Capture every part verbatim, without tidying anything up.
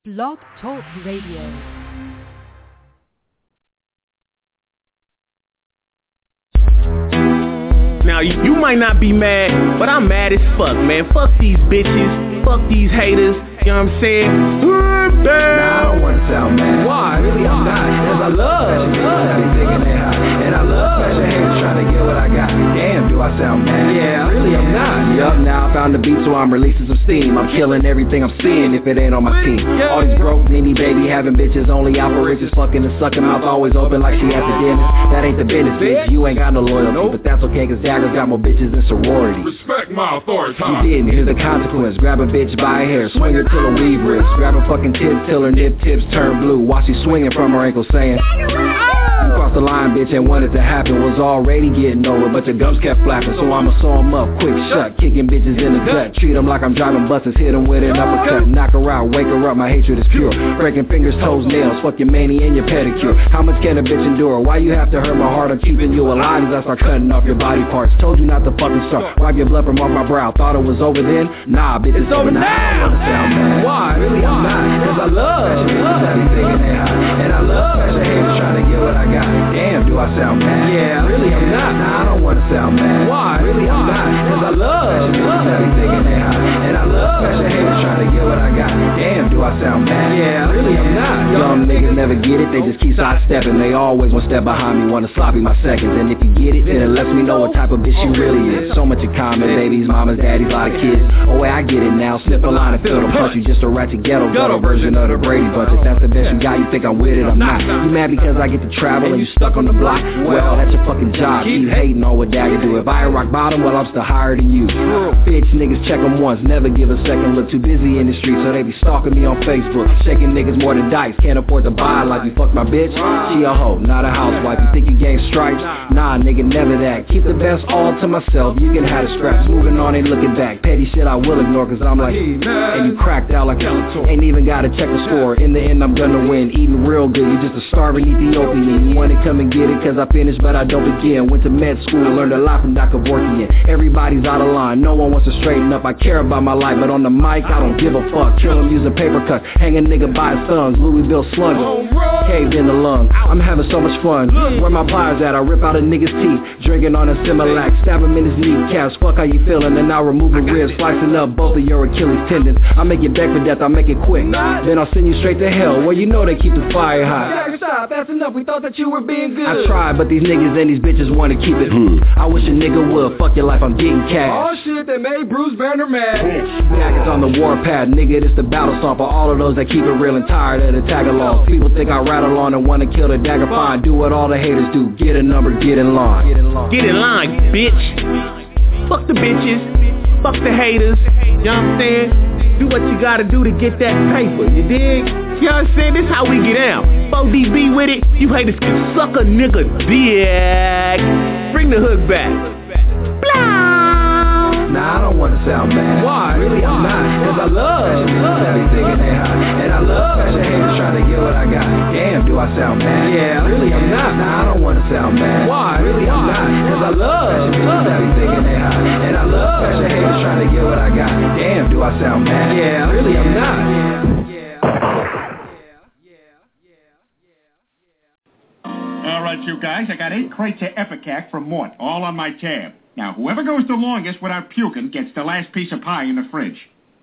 Blog Talk Radio. Now, you might not be mad, but I'm mad as fuck, man. Fuck these bitches. Fuck these haters. You know what I'm saying? Nah, I don't wanna sound mad. Why? Really, I'm not. Cause I love fashion haters that be thinking they hot. And I love fashion haters trying to get what I got. Damn, do I sound mad? Yeah. Really, I'm not. Yup, now I found the beat, so I'm releasing some steam. I'm killing everything I'm seeing if it ain't on my team. All these broke, needy baby having bitches only out for riches. Fucking and sucking mouth always open like she at the dentist. That ain't the business, bitch. You ain't got no loyalty. But that's okay, cause Dagger's got more bitches than sorority. Respect my authority. You didn't, here's the consequence. Grab a bitch by her hair, swing her till her weave wrist. Grab a fucking tip till her nip tips turn blue while she swinging from her ankle saying, you crossed the line, bitch, and wanted to happen. Was already getting over, but your gums kept flapping. So I'ma sew 'em up, quick shut, kicking bitches in the gut. Treat 'em like I'm driving buses, hit 'em with an uppercut. Knock her out, wake her up, my hatred is pure. Breaking fingers, toes, nails, fuck your mani and your pedicure. How much can a bitch endure? Why you have to hurt my heart? I'm keeping you alive as I start cutting off your body parts. Told you not to fucking start. Wipe your blood from off my brow. Thought it was over then? Nah, bitch, it's, it's over now. I don't wanna sound mad. Why? Really, I'm not. Cause I love fashion haters that be thinking they hot. And I love fashion haters trying to get what I got. Damn, do I sound mad? Yeah. Really, I'm not. Nah, I don't wanna sound mad. Why? Really, I'm not. Cause I love fashion haters that be thinking they hot. And I love fashion haters trying to get what I got. Damn, do I sound mad? Yeah. Really, I'm not. Young niggas never get it, they just keep sidestepping. They always one step behind me, wanna sloppy my seconds. And if you get it, then it lets me know what type of bitch she really is. So much in common, babies, mamas, daddies, lot of kids. Oh wait, I get it now, sniff a line and feel the punch. You just a ratchet ghetto, ghetto version of the Brady Bunch. If that's the best you got, you think I'm with it, I'm not. You mad because I get to travel and you stuck on the block? Well, that's your fucking job, keep hating on what Dagger do. If I ain't rock bottom, well I'm still higher than you. Bitch, niggas check them once, never give a second look. Too busy in the street, so they be stalking me on Facebook. Shaking niggas more than dice, can't afford to buy like you fuck my bitch. She a hoe, not a housewife. You think you gain stripes? Nah, nigga, never that. Keep the best all to myself, you can have the scraps. Moving on, ain't looking back. Petty shit I will ignore, cause I'm like, and you cracked out like ain't even gotta check the score. In the end, I'm gonna win. Eating real good, you just a starving Ethiopian. You wanna come and get it, cause I finished, but I don't begin. Went to med school, learned a lot from Doctor Vorkian. Everybody's out of line, no one wants to straighten up. I care about my life, but on the mic, I don't give a fuck. Kill him using paper cuts, hang a nigga by his thumbs. Louisville slugger, caved in the lung. I'm having so much fun. Where my pliers at? I rip out a nigga's teeth. Drinking on a Similac, stab him in his kneecaps. Fuck how you feeling, and I'll remove a rib, slicing up both of your Achilles tendons. I'll make it back for death, I'll make it quick. Then I'll send you straight to hell, where you know they keep the fire hot. Stop, that's enough. We thought that you were being good. I tried, but these niggas and these bitches wanna keep it. I wish a nigga would. Fuck your life, I'm getting cash. Oh shit, they made Bruce Banner mad. Dagger's on the warpath, nigga, this the battle song for all of those that keep it real and tired of the tag-alongs. People think I rattle on and wanna kill the Dagger fine. Do what all the haters do, get a number, get in line. Get in line, bitch. Fuck the bitches. Fuck the haters. You know what I'm saying? Do what you gotta do to get that paper, you dig? You know what I'm saying? This how we get down. four D B with it, you haters can suck a nigga dick. Bring the hook back. Blah. Nah, I don't wanna sound mad. Why? Really, I'm not. Cause I love fashion haters that be thinking they hot. And I love fashion haters trying to get what I got. Damn, do I sound mad? Yeah. Really, I'm not. Nah, I don't wanna sound mad. Why? Really, I'm not. Cause I love fashion haters that be thinking they hot. And I love fashion haters trying to get what I got. Damn, do I sound mad? Yeah. Really, I'm not. All right, you guys, I got eight crates of Epicac from Mort, all on my tab. Now, whoever goes the longest without puking gets the last piece of pie in the fridge.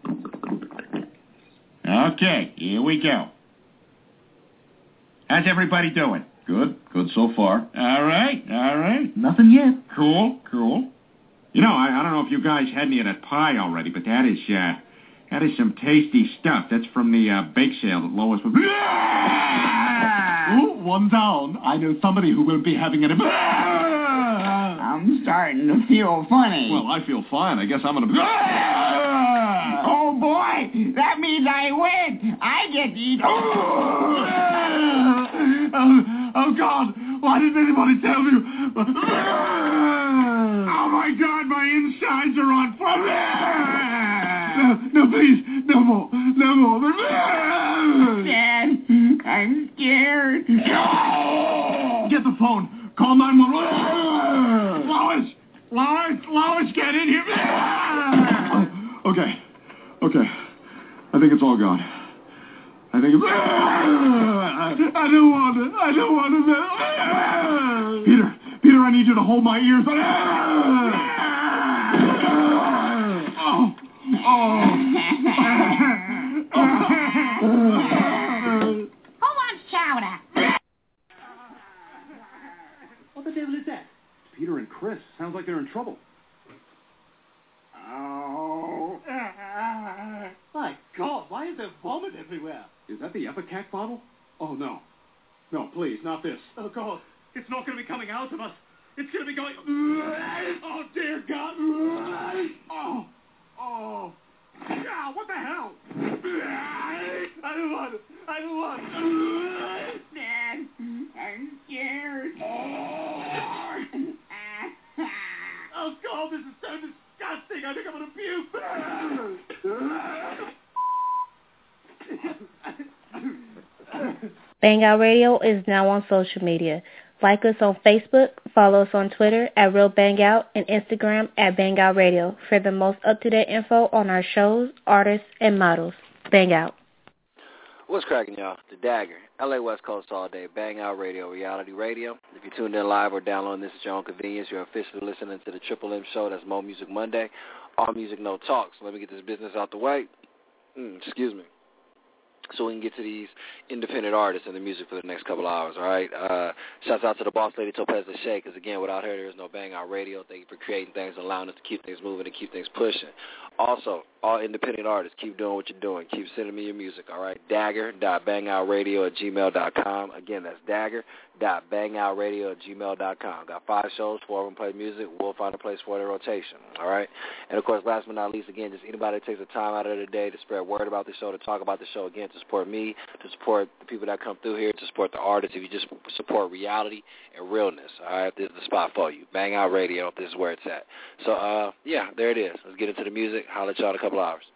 Okay, here we go. How's everybody doing? Good, good so far. All right, all right. Nothing yet. Cool, cool. You know, I, I don't know if you guys had any of that pie already, but that is, uh, that is some tasty stuff. That's from the uh, bake sale that Lois was... Ooh, one down. I know somebody who will be having it. I'm starting to feel funny. Well, I feel fine. I guess I'm gonna. Oh boy, that means I win. I get to eat. Oh, oh God! Why didn't anybody tell me? Oh my God, my insides are on fire! No, no, please, no more, no more. Dad, I'm scared. Get the phone. Call nine one one. Lois, Lois, Lois, get in here. Okay, okay. I think it's all gone. I I think it's... I don't want to. I don't want to. Peter, Peter, I need you to hold my ears. Oh, oh. Who wants chowder? What the devil is that? Peter and Chris. Sounds like they're in trouble. Oh. My God, why is there vomit everywhere? Is that the Epicac bottle? Oh, no. No, please, not this. Oh, God, it's not going to be coming out of us. It's going to be going... Oh, dear God. Oh, oh. Ah, what the hell? I don't want it. I don't want it. Dad, I'm scared. Oh, God, this is so disgusting. I think I'm going to puke. Bang Out Radio is now on social media. Like us on Facebook, follow us on Twitter at Real Bang Out, and Instagram at Bang Out Radio for the most up-to-date info on our shows, artists, and models. Bang Out. What's cracking, y'all? The Dagger, L A West Coast all day, Bang Out Radio, reality radio. If you tuned in live or downloading this at your own convenience, you're officially listening to the Triple M Show. That's Mo Music Monday. All music, no talk. So let me get this business out the way. Mm, excuse me. So we can get to these independent artists and the music for the next couple of hours, all right? Uh, shouts out to the boss lady, Topaz Lachey, because, again, without her, there is no Bang Out Radio. Thank you for creating things and allowing us to keep things moving and keep things pushing. Also, all independent artists, keep doing what you're doing. Keep sending me your music, all right? Dagger dot bang out radio at gmail dot com. Again, that's dagger dot bang out radio at gmail dot com. Got five shows, four of them play music. We'll find a place for the rotation, all right? And, of course, last but not least, again, just anybody that takes the time out of their day to spread word about the show, to talk about the show, again, to support me, to support the people that come through here, to support the artists. If you just support reality and realness, all right, this is the spot for you. Bang Out Radio, this is where it's at. So, uh, yeah, there it is. Let's get into the music. Holler at y'all in a couple hours.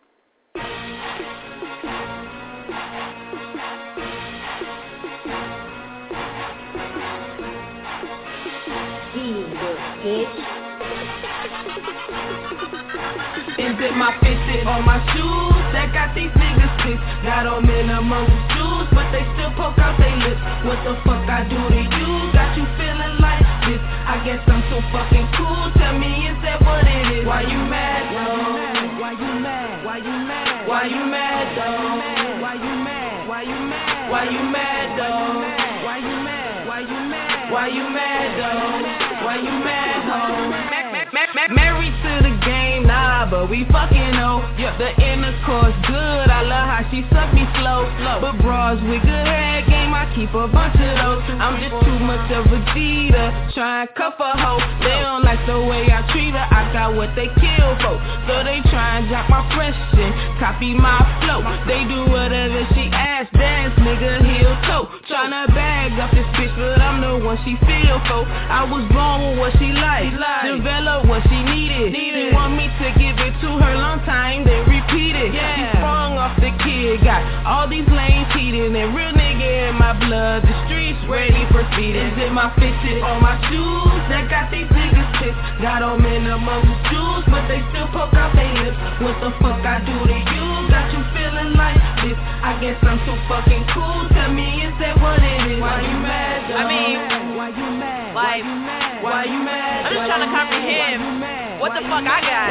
Is it my fitted or my shoes that got these niggas pissed? Got them in among the shoes, but they still poke out their lips. What the fuck I do to you? Got you feeling like this? I guess I'm so fucking cool. Tell me, is that what it is? Why you mad though? Why you mad? Why you mad? Why you mad though? Why you mad? Why you mad? Why you mad though? Why you mad? Why you mad? Why you mad though? Why you mad though? Married to the game, nah, but we fucking know. Yeah, the intercourse good, I love how she suck me slow. But bras with good head game, I keep a bunch of those. I'm just too much of a cheater, try and cuff a hoe. They don't like the way I treat her, I got what they kill for. So they try and drop my fresh shit, copy my flow. They do whatever she asks, dance, nigga, heel toe. Tryna bag up this bitch, but I'm the one she feel for. I was born with what she like, develop what she needed. She want me to give it to her long time, then repeat it. Yeah. She sprung off the kid, got all these lanes heated, and real nigga in my blood, the streets ready for feeding. Is it my fitted or my shoes that got these niggas pissed? Got them in among the shoes, but they still poke out their lips. What the fuck I do to you? Got you feeling like this? I guess I'm so fucking cool. Tell me, is that what it is? Why you mad though? I mean, why you mad? Why you mad? Why you mad? I'm just trying to comprehend what the fuck I got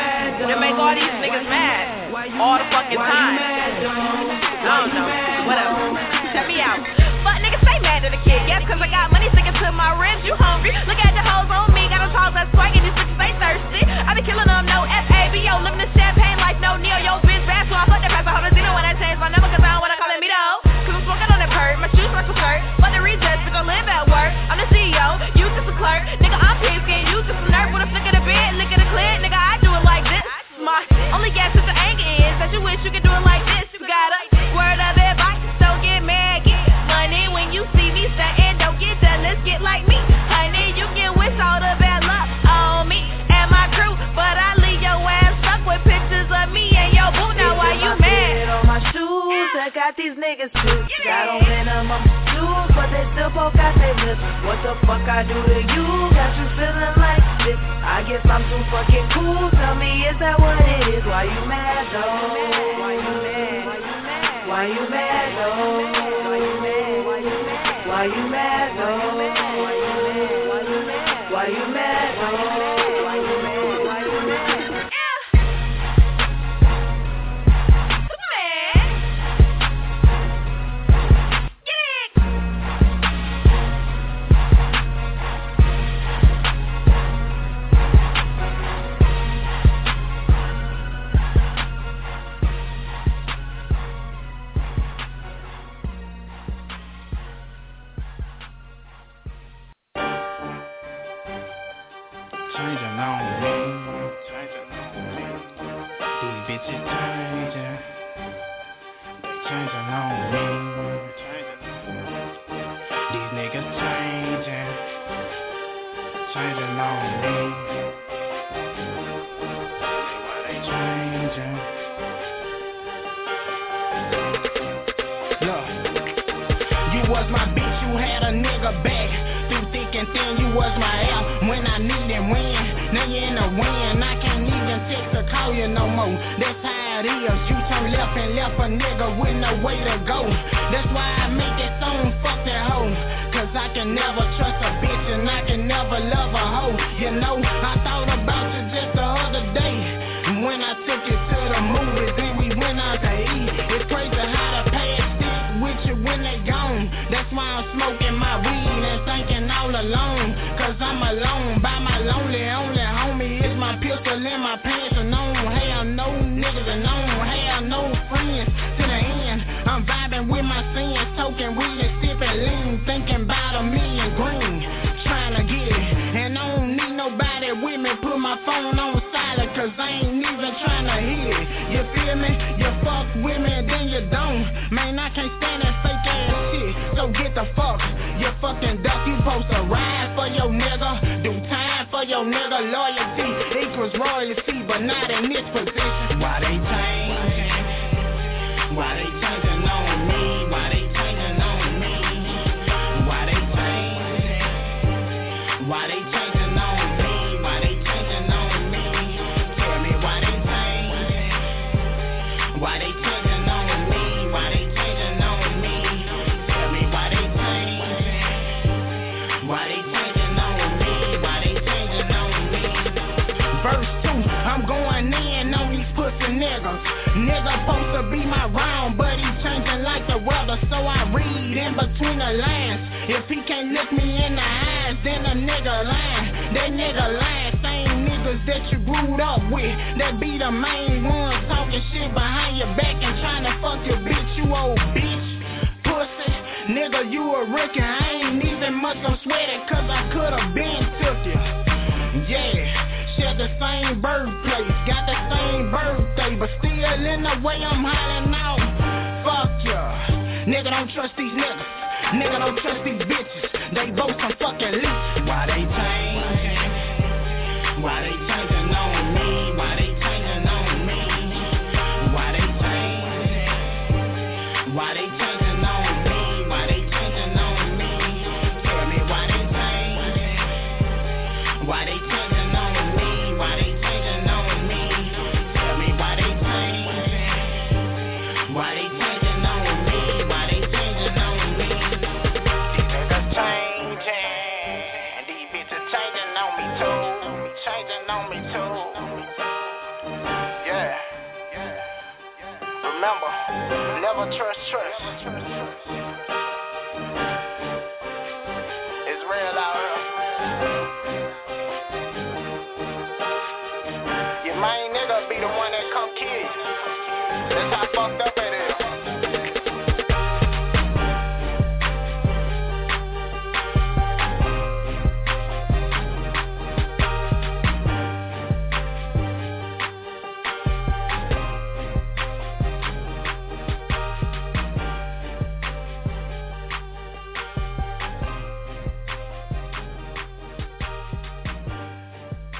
to make all these niggas mad all the fucking time. I don't know. Whatever. Check me out. Fuck niggas stay mad at the kid. Yes, cause I got money sticking to my ribs. You hungry? Look at the hoes on me. Got them tall that's swaggy. These bitches stay thirsty. I been killing them. No F A B O. Living the champagne like no Neo. Yo, bitch, rap so I fuck that pass. I hope it's Zeno when I change my number cause I don't wanna call it me though. Cause I'm smoking on that perk. My shoes like a skirt. But the rejects to go live at work. I'm the C E O. You just a clerk. Nigga, I'm pigskin. You just a nerd with a flick of the bed. Lick of the clit. Nigga, I do it like this. My only guess is the anger is that you wish you could do it like this. You got a word of advice. Don't get mad. Get money when you see me stuntin'. Don't get jealous. Get like me. Honey, you can wish all the bad luck on me and my crew. But I leave your ass stuck with pictures of me and your boo. Now why you mad? On my shoes, I got these niggas too. Got on minimum shoes, but they still poke out their lips. What the fuck I do to you? Got you feeling like this? I guess I'm too fucking cool. Tell me, is that what it is? Why you mad though? Why you mad? Why you mad? Why you mad though? Why you mad? Why you mad? Why you mad though? Why you mad? Why you mad though? Why you mad? Why you mad?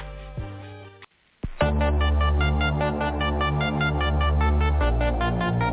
Thank you.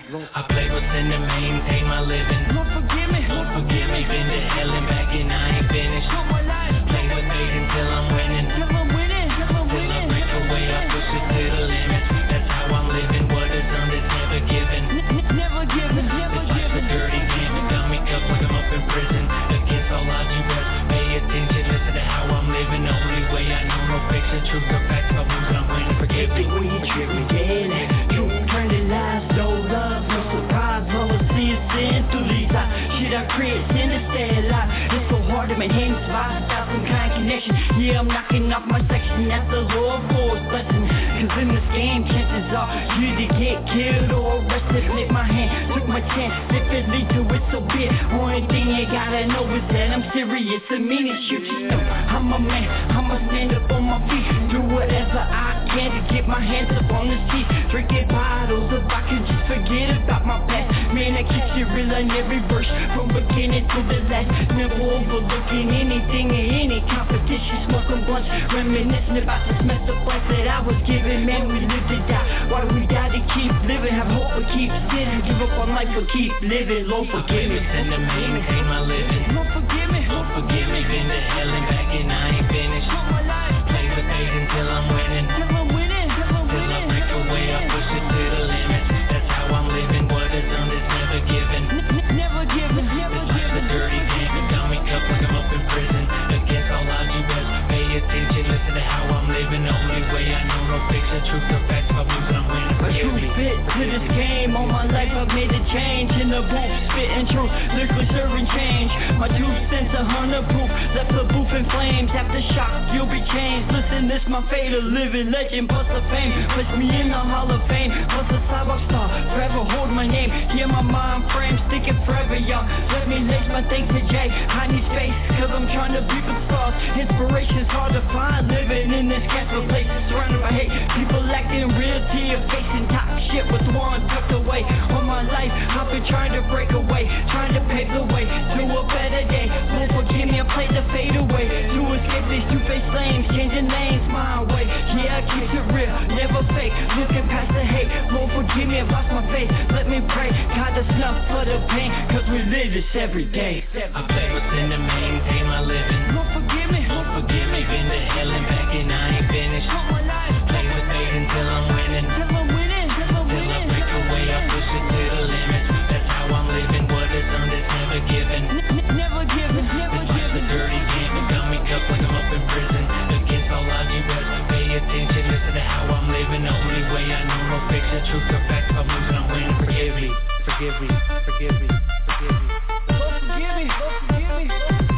I play what's in the maintain my living. Lord forgive me, Lord forgive me. Been to hell and back and I ain't finished. Play with fate until I'm winning. Till I'm winning, till I'm winning. Till I break away, I push it to the limit. That's how I'm living. What is earned is never given. Never given, never given. It's a dirty game. It got me up like I'm up in prison. Against all odds, you best pay attention. Listen to how I'm living. The only way I know, no fiction. Truth or facts, I'm losing, I'm winning. Forgive me. When you trip me dead. Truth turned to lies, no love, no surprise. Mama see it sin through these eyes. Shit I create, sin to stay alive. It's so hard to maintain this vibe without some kind of connection. Yeah, I'm knocking off my section. That's the Lord for his blessing. Cause in this game, chances are you either get killed or arrested. Lift my hand, took my chance. If it leads to it, so be it. Only thing you gotta know is that I'm serious. I mean it, you just know I'm a man. I'ma stand up on my feet. Do whatever I can to get my hands up on the seat. Drinking bottles if I could just forget about my past. Man, I keeps it real in every verse, from beginning to the last. Never overlooking anything or any competition. Smoking blunts, reminiscing about this messed up life that I was given. Man, we live to die. Why we die to keep living? Have hope but keep sinning. Give up on life but keep living. Lord forgive me. Send the maintain my living. Lord forgive me. Lord forgive me. Been to hell and back and I ain't finished. Play the fate until I'm winning. Till I'm winning. Till I'm winning. Till I break away, I push it to the limit. That's how I'm living. What is earned is never given. Never given. Never given. It's a dirty game. It got me up like I'm up in prison. Against all odds, you best pay attention. Listen to how I'm living. The only way I know, no fiction. Truth or facts, I'm losing, I'm winning. Forgive me. Fit to this game. All my life I've made a change. In the booth, spitting truth, lyrically serving change. My two cents a hundred proof. Left the booth in flames. After shock, you'll be changed. Listen, this my fate, a living legend. Plus the fame, puts me in the Hall of Fame. Plus the sidewalk star, forever hold my name. Hear my mind frame, sticking forever, y'all. Let me lace my thanks to Jay. Hide his face, cause I'm trying to beat the stars. Inspiration's hard to find. Living in this castle place, surrounded by hate. People acting real to your face and talk shit with one tucked away. All my life, I've been trying to break away, trying to pave the way to a better day. Lord forgive me, I played the fade away to escape these two-faced flames, changing lanes my way. Yeah, I keep it real, never fake, looking past the hate. Lord forgive me, I've lost my faith. Let me pray, God the snuff for the pain, cause we live this every day. I play what's in the maintain my living. Lord forgive me, Lord forgive me. Been to hell and back and I ain't finished. Play with fate until I'm winning. Till I'm winning, till I'm winning. Till I break away, I push it to the limit. That's how I'm living. What is earned is never given. Never given, never given. It's a dirty game. It got me up like I'm up in prison. Against all odds, you best pay attention. Listen to how I'm living. The only way I know, no fiction. Truth or facts, I'm losing, I'm winning. Forgive me, forgive me, forgive me, forgive me. Lord forgive me, Lord forgive me, Lord forgive me.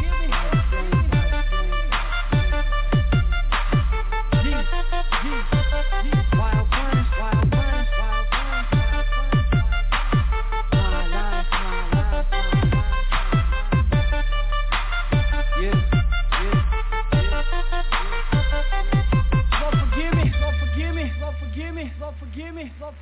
Wild ones, wild ones, wild ones, my life, my life, yeah, yeah, yeah. Lord forgive me, Lord forgive me, Lord forgive me, Lord forgive me, Lord forgive me.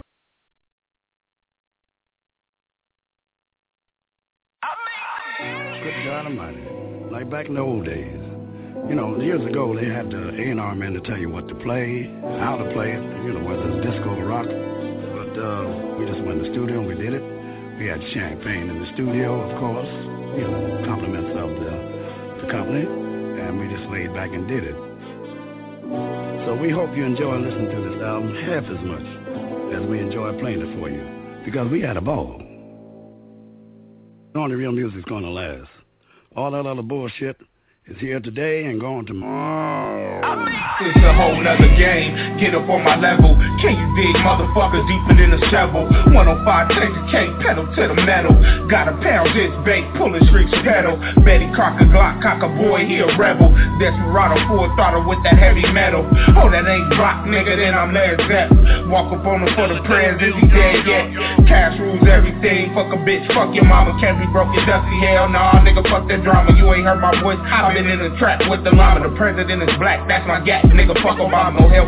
Good God Almighty, like back in the old days. You know, years ago they had the A and R man to tell you what to play, how to play it, you know, whether it's disco or rock. But uh, we just went in the studio and we did it. We had champagne in the studio, of course, you know, compliments of the, the company, and we just laid back and did it. So we hope you enjoy listening to this album half as much as we enjoy playing it for you, because we had a ball. Only real music's gonna last. All that other bullshit is here today and gone tomorrow. It's a whole nother game. Get up on my level. Can you dig, motherfucker, deeper than a shovel? one oh five Texas K, pedal to the metal. Gotta pound this bait, pulling streaks pedal. Betty Crocker, Glock, cocker boy, he a rebel. Desperado, full throttle with that heavy metal. Oh, that ain't rock, nigga, then I'm Led Zepp. Walk up on him for the prayers, is he dead yet? Cash rules everything, fuck a bitch, fuck your mama. Can't be broke, you dusty, hell nah, nigga, fuck that drama. You ain't heard my voice, I've been in the trap with the llama. The president is black, that's my gat, nigga, fuck Obama. No healthcare,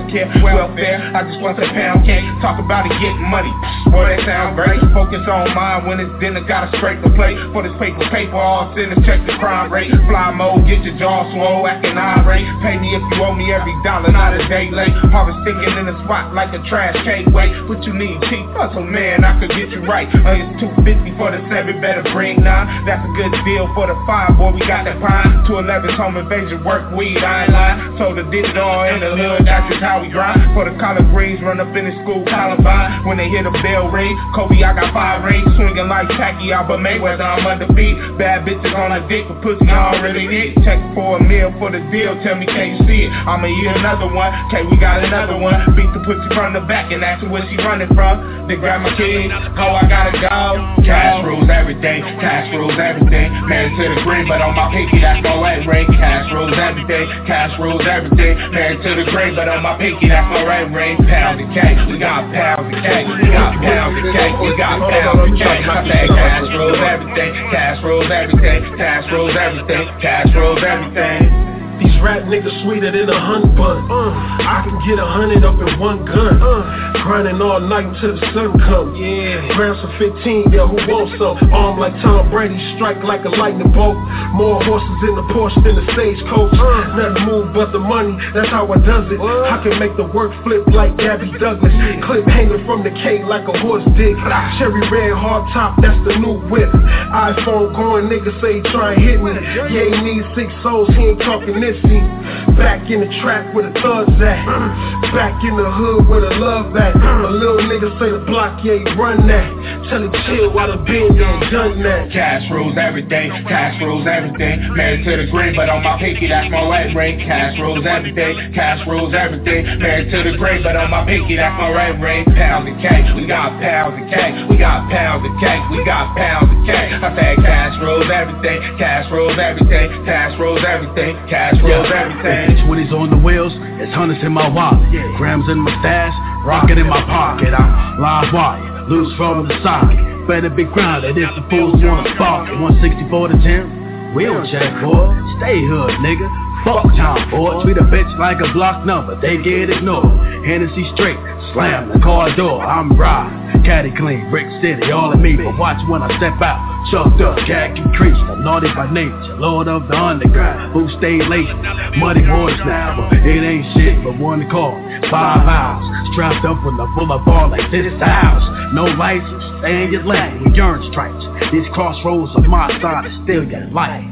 welfare. I just want a pound cake. Talk about it, getting money. Boy, that sound great. Focus on mine when it's dinner. Gotta scrape the plate for this paper. Paper all sinners. Check the crime rate. Fly mode, get your jaw swole, acting irate. Pay me if you owe me every dollar, not a day late. Harvest sticking in the spot like a trash cake. Wait, what you need? Cheap hustle, man. I could get you right. Uh, it's two fifty for the seven. Better bring nine. That's a good deal for the five. Boy, we got that pine. two eleven's home invasion. Work weed. I ain't lying. So the did it all in the hood. That's just how we grind. For the collard greens, run up in the school Columbine. When they hit a bell ring, Kobe, I got five rings. Swinging like Pacquiao, but Mayweather, I'm undefeated. Bad bitches on a dick for pussy, I already need. Check for a meal for the deal. Tell me, can you see it? I'ma eat another one. Okay, we got another one. Beat the pussy from the back and ask her where she running from. Then grab my keys. Oh, I gotta go. Cash rules everything. Cash rules everything. Married to the green, but on my pinky, that's no red ring. Cash rules everything. Cash rules everything. Married to the green, but on my pinky, that's no red ring. Pounds of cake. We got pounds of cake. We got pounds of cake. We got pounds of cake. I say cash rules everything. Cash rules everything. Cash rules everything. Cash rules everything. These rap niggas sweeter than a hunt bun. Uh, I can get a hundred up in one gun. Uh, grinding all night until the sun comes. Yeah. Grams for fifteen, yeah, who wants some? Arm like Tom Brady, strike like a lightning bolt. More horses in the Porsche than the stagecoach. Uh, Nothing move but the money, that's how I does it. What? I can make the work flip like Gabby Douglas. Yeah. Clip hanging from the K like a horse dick. Cherry red hard top, that's the new whip. iPhone going, niggas say try and hit me. Yeah, he needs six souls, he ain't talking this. Back in the track where the thugs at. Back in the hood where the love at. A little nigga say the block, yeah, he run that. Tell him chill while the been there and done that. Cash rules everything. Cash rules everything. Married to the green, but on my pinky, that's my red ring. Cash rules everything. Cash rules everything. Married to the green, but on my pinky, that's my red ring. Pounds of cake. We got pounds of cake. We got pounds of cake. We got pounds of cake. I said cash rules everything. Cash rules everything. Cash rules everything. Cash rules everything. twenties on the wheels, it's hundreds in my wallet. Grams in my stash, rocket in my pocket. I'm live wire, loose from the side. Better be grounded if the fools wanna spark it. one sixty-four to ten, we don't check boy. Stay hood, nigga. Fuck time, boy. Treat a bitch like a block number, they get ignored. Hennessy straight, slam the car door. I'm ride, caddy clean, brick city, all of me. But watch when I step out, chucked up, khaki crease. I'm naughty by nature, lord of the underground. Who stay late, muddy waters now. But it ain't shit but one call, five hours. Strapped up with a boulevard like this house. No license, stay in your lane with urine stripes. These crossroads of my side is still your life,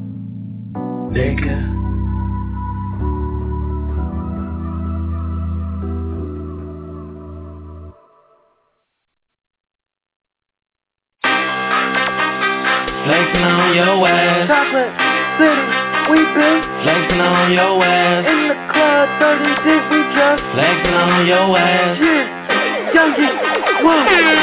nigga. Flexing on your ass. Chocolate City, we been flexing on your ass. In the club, thirty deep, we just flexing on your ass. Yeah, youngie, whoa.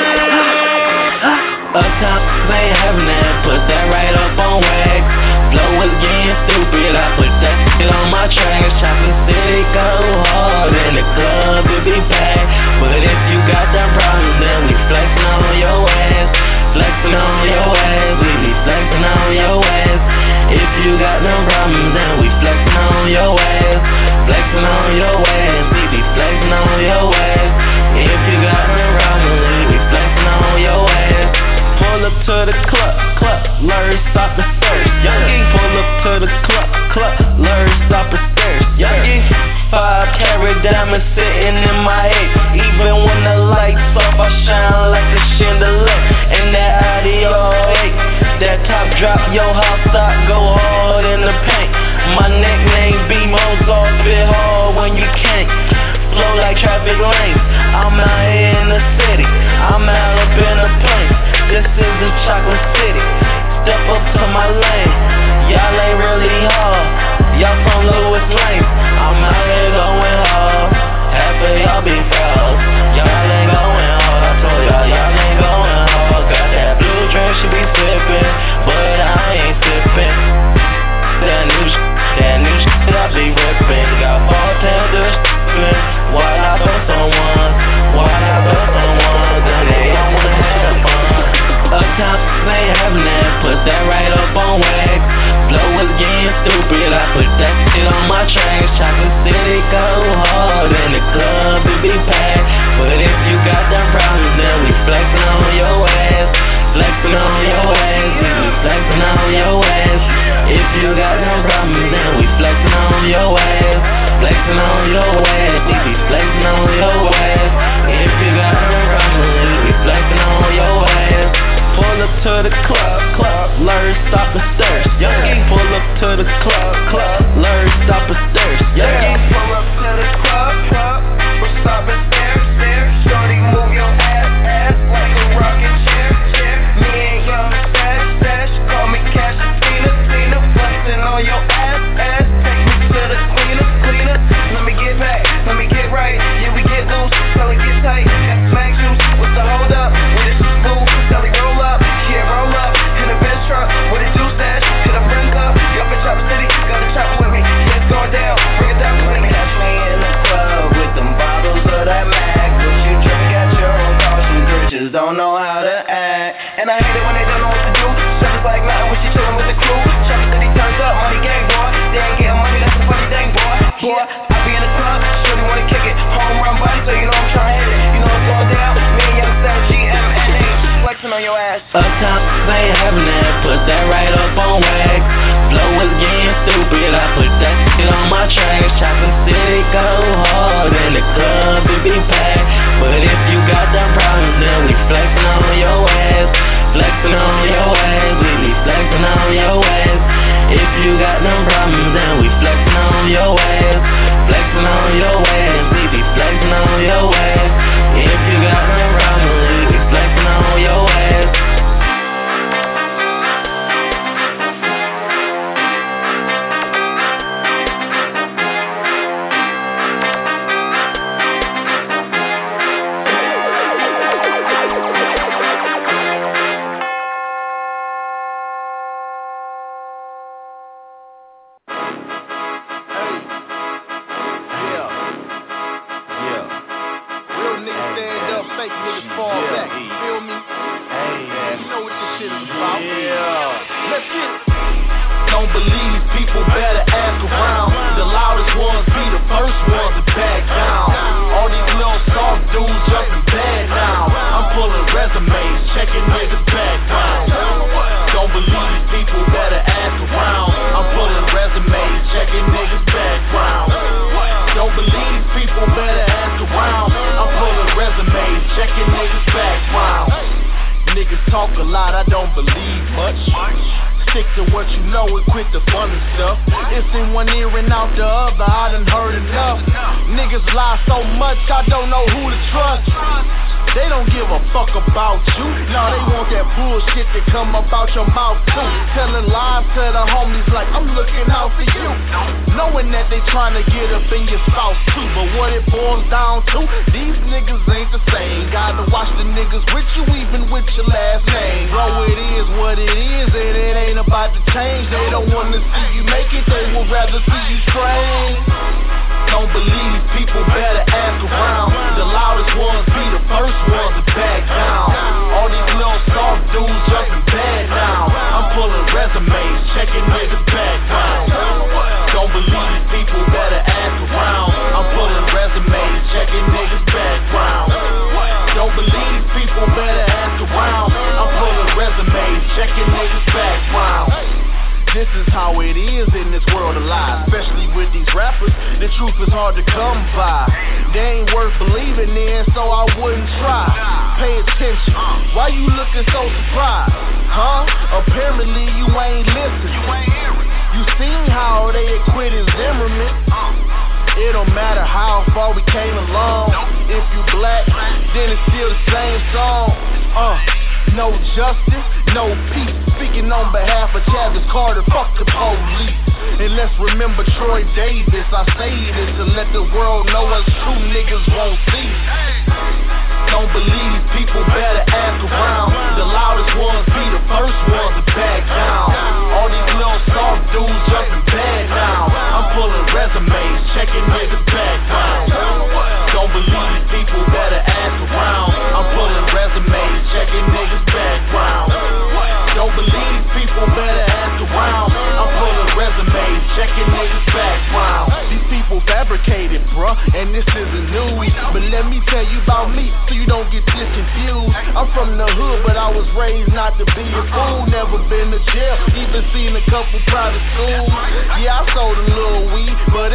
Uptown, ain't having that. Put that right up on wax. Flow was getting stupid. I put that shit on my tracks. Chocolate City go hard. In the club, it be packed. But if you got them problems, then we flexing on your ass. Flexing on your ass, we be flexing on your ass. If you got no problems, then we flexing on your ass. Flexing on your ass, we be flexing on your ass. If you got no problems, we be flexing on your ass. Pull up to the club, club, learn, stop the stairs. Youngin, pull up to the club, club, learn, stop the stairs. Youngin, five carat diamonds sitting in my head. Even when the lights off, I shine like a chandelier. And that audio eight, that top drop, yo, hot stop, go hard in the paint. My nickname B Mozart, spit hard when you can't. Flow like traffic lanes. I'm out here in the city, I'm out up in a plane. This is the Chocolate City. Step up to my lane. Y'all ain't really hard. Y'all from Lewis Lane. I'm out here going hard. Half of y'all be frauds. Y'all ain't going hard. I told y'all y'all ain't going hard. Got that blue drink, she be sippin', but I ain't sippin'. That new sh*, that new sh*, I be rippin'. Got bartenders sh**in'. Why I put someone? Why I put someone? Then they all wanna have fun. Uptown, ain't having that. Put that right up on wax. Flow was getting stupid. I put that shit on my tracks. Chocolate City go to the club, club, learn, stop and stir. Young gang pull up to the club, club, learn, stop and stir. Young gang pull up to the club, club, stop and stare, stare. Shorty, move your ass, ass like a rocking chair, chair. Me and Young Stash, Stash, call me Cash and Tina, Tina, bustin' on your ass, ass. Take me to the cleaner, cleaner. Let me get back, let me get right. Yeah, we get loose, till it get tight. Got smack juice, what's the hold up? With it smooth, till it roll up. Yeah, roll up in the bench truck with a juice dash. Get our friends up, y'all can chop city, got the chopper with me. Yeah, it's going down, bring it down with me. Catch me in the club with them bottles of that Mac. But you drink at your own caution, bitches don't know how to act. And I hate it when they don't know what to do. Shut like nothing when she chillin' with the crew. Chopper city turns up, money gang boy. They ain't getting money, that's a funny thing, boy. Boy, I be in the club, sure you wanna kick it. Home run body, so you know I'm tryna hit it. You know what's going down, me and Young Stan, G M N H, flexing on your ass. Uptown, they ain't having that, put that right up on wax. Flow was getting stupid, I put that shit on my tracks. Chopping city go hard, in the club it be packed. But if you got them problems, then we flexing on your ass. Flexing on your ass, we be flexing on your ass. If you got them problems, then we flexing on your ass. Flexing on your ass, we be flexing on your ass. If you got them problems, we be flexing on your ass.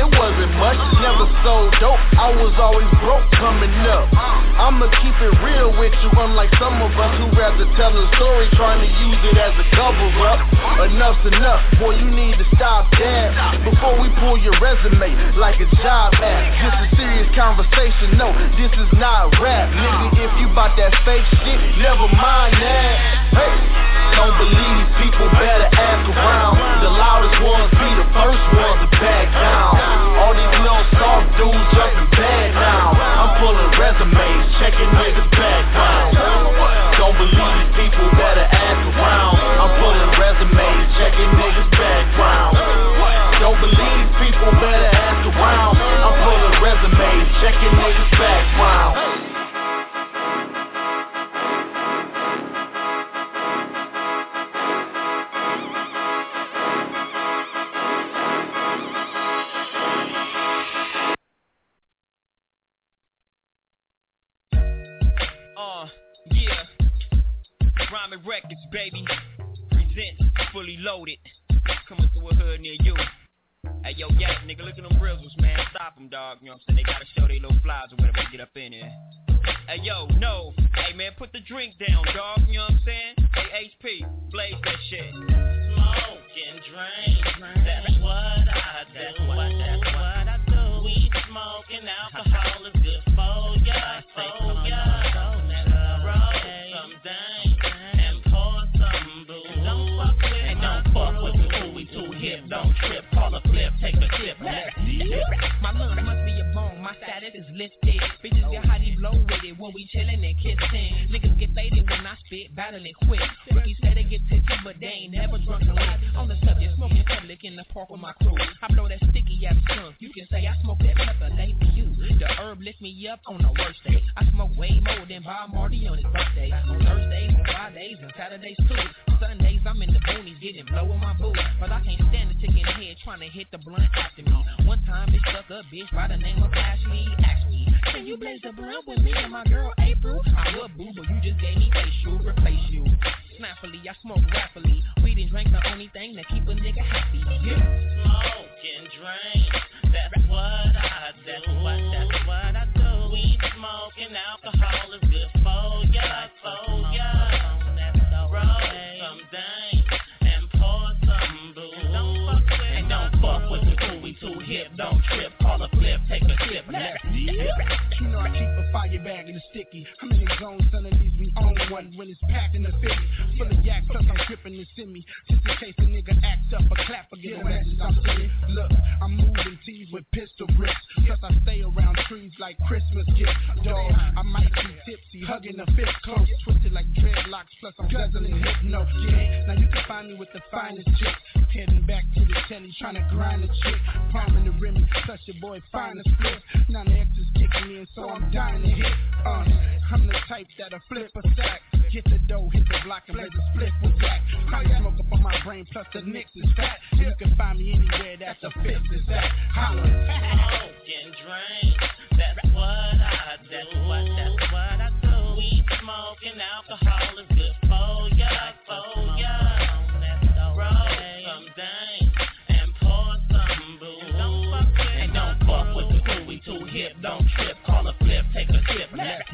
I'ma keep it real with you, unlike some of us who rather tell a story trying to use it as a cover-up. Enough's enough, boy, you need to stop that before we pull your resume like a job app. This is serious conversation, no, this is not rap. Nigga, if you bout that fake shit, never mind that. Hey, don't believe these people, better ask around. The loudest ones be the first ones to back down. All these little soft dudes jumping bad now. I'm pulling resumes, checking niggas' background. Don't believe these people, better ask around. I'm pulling resumes, checking niggas' background. Don't believe these people, better ask around. I'm pulling resumes, checking niggas' background. Rhyming Records, baby. Presents Fully Loaded. Coming through a hood near you. Hey, yo, yak, nigga, look at them Brizzles, man. Stop them, dog. You know what I'm saying? They gotta show they little flies or whatever they get up in there. Hey, yo, no. Hey, man, put the drink down, dog. You know what I'm saying? Hey, H P, blaze that shit. Smoke and drink. That's what I do. That's what, that's what I do. Weed, smoke, and alcohol is good for ya. For ya. Roll some dang. Don't trip, call a flip, take a sip. My lungs must be a bone, my status is lifted. Bitches get hotty blow with it when we chillin' and kissin'. Niggas get faded when I spit, battling quick. Rookies say they get tipsy, but they ain't never drunk a lot. On the subject, smoking public in the park with my crew. I blow that sticky ass skunk. You can say I smoke that pepper, lay for you. The herb lift me up on the worst day. I smoke way more than Bob Marley on his birthday. On Thursdays, on Fridays, and Saturdays too. Sundays, I'm in the boonies getting blow with my boo. But I can't stand the chick in the head trying to hit the blunt after me. One time, bitch stuck up, bitch, by the name of Ashley. Ask me, can you blaze the blunt with me and my girl April? I would boo, but you just gave me facial, replace you. Snappily, I smoke rapidly. Weed and drink the only thing that keep a nigga happy. Yeah. Smoke and drink, that's what I do. That's what, that's what I do. Weed, smoke, and alcohol is good for ya, for ya. Roll some dang and pour some booze. Don't fuck with, and don't fuck with the cool, we too hip. Don't trip, call a flip, take a sip. You know I keep a fire bag and a sticky. I'm in the zone, son of these we own one when it's packed in the fifty. Full of yak, plus I'm gripping the semi. Just in case a nigga acts up, a clap or get a message I'm sending. Look, I'm moving T's with pistol grips. Plus I stay around trees like Christmas gifts. Dog, I might be tipsy, hugging the fist close. Twisted like dreadlocks, plus I'm guzzling hypno. Yeah, now you can find me with the finest chicks. Heading back to the telly, trying to grind the chick. Palming the rim, plus your boy find a split. Now the X is kicking in, so I'm dying to hit. Uh, I'm the type that'll flip a sack. Get the dough, hit the block, and blaze a split with that. I smoke up on my brain, plus the Knicks is fat. You can find me anywhere that the fifth is at. Holla. Smoke and drink, that's what I do. That's what, that's what I do. Weed, smoke, and alcohol is good for ya, for ya. Roll some dang and pour some booze. Don't fuck with, and don't fuck with the cool, we too hip. Don't trip, call a flip, take a sip.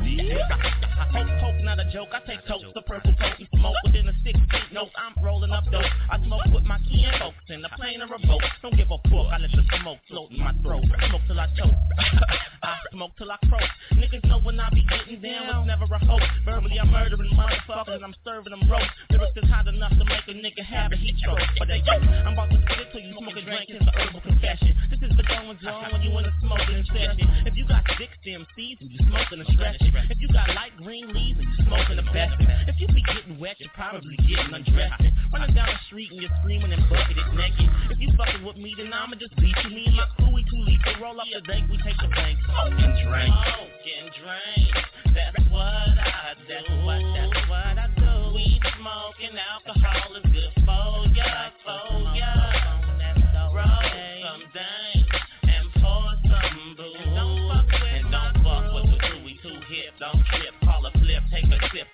Hope, hope, not a joke. I take toast, the purple potent smoke within a six feet note. I'm rolling up dope. I smoke with my key and folks in the plane or revoke. Don't give a fuck. I let the smoke float in my throat. Smoke till I choke. I smoke till I croak. Niggas know when I be getting down, it's never a hope. Verbally, I'm murdering motherfuckers. I'm serving them rope. Lyrics is hot enough to make a nigga have a heat stroke. But they yo, I'm about to spit it till you smoke a drink. It's a herbal confession. This is the going on when you in a smoking session. If you got six M Cs and you smoking a stretching. If you got light green leaves and you smoking a best. If you be getting wet, you're probably getting undressed. Running down the street and you're screaming and bucketed naked. If you fucking with me, then I'ma just beat you. Me and my crew, we too lethal. Roll up the bank, we take the bank. Smoke and drink. Smoke and drink. That's what I do. That's what, that's what I do. Weed, smoke, and alcohol is good for ya, for ya. Roll some dang and pour some booze. Don't fuck with, and don't fuck with the crew, we too hip. Don't trip, call a flip, take a sip.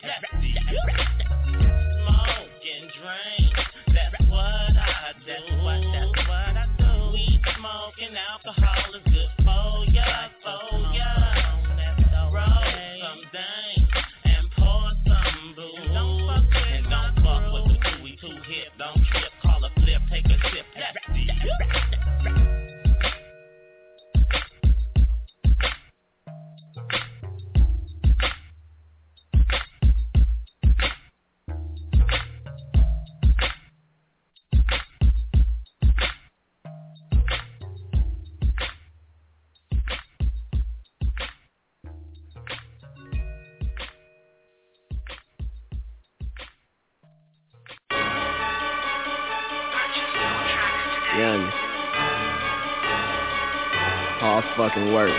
Smoke and drink. That's what I do. That's what, that's what I do. Weed, smoke, and alcohol is good for ya, for ya. Roll some dang and fucking work.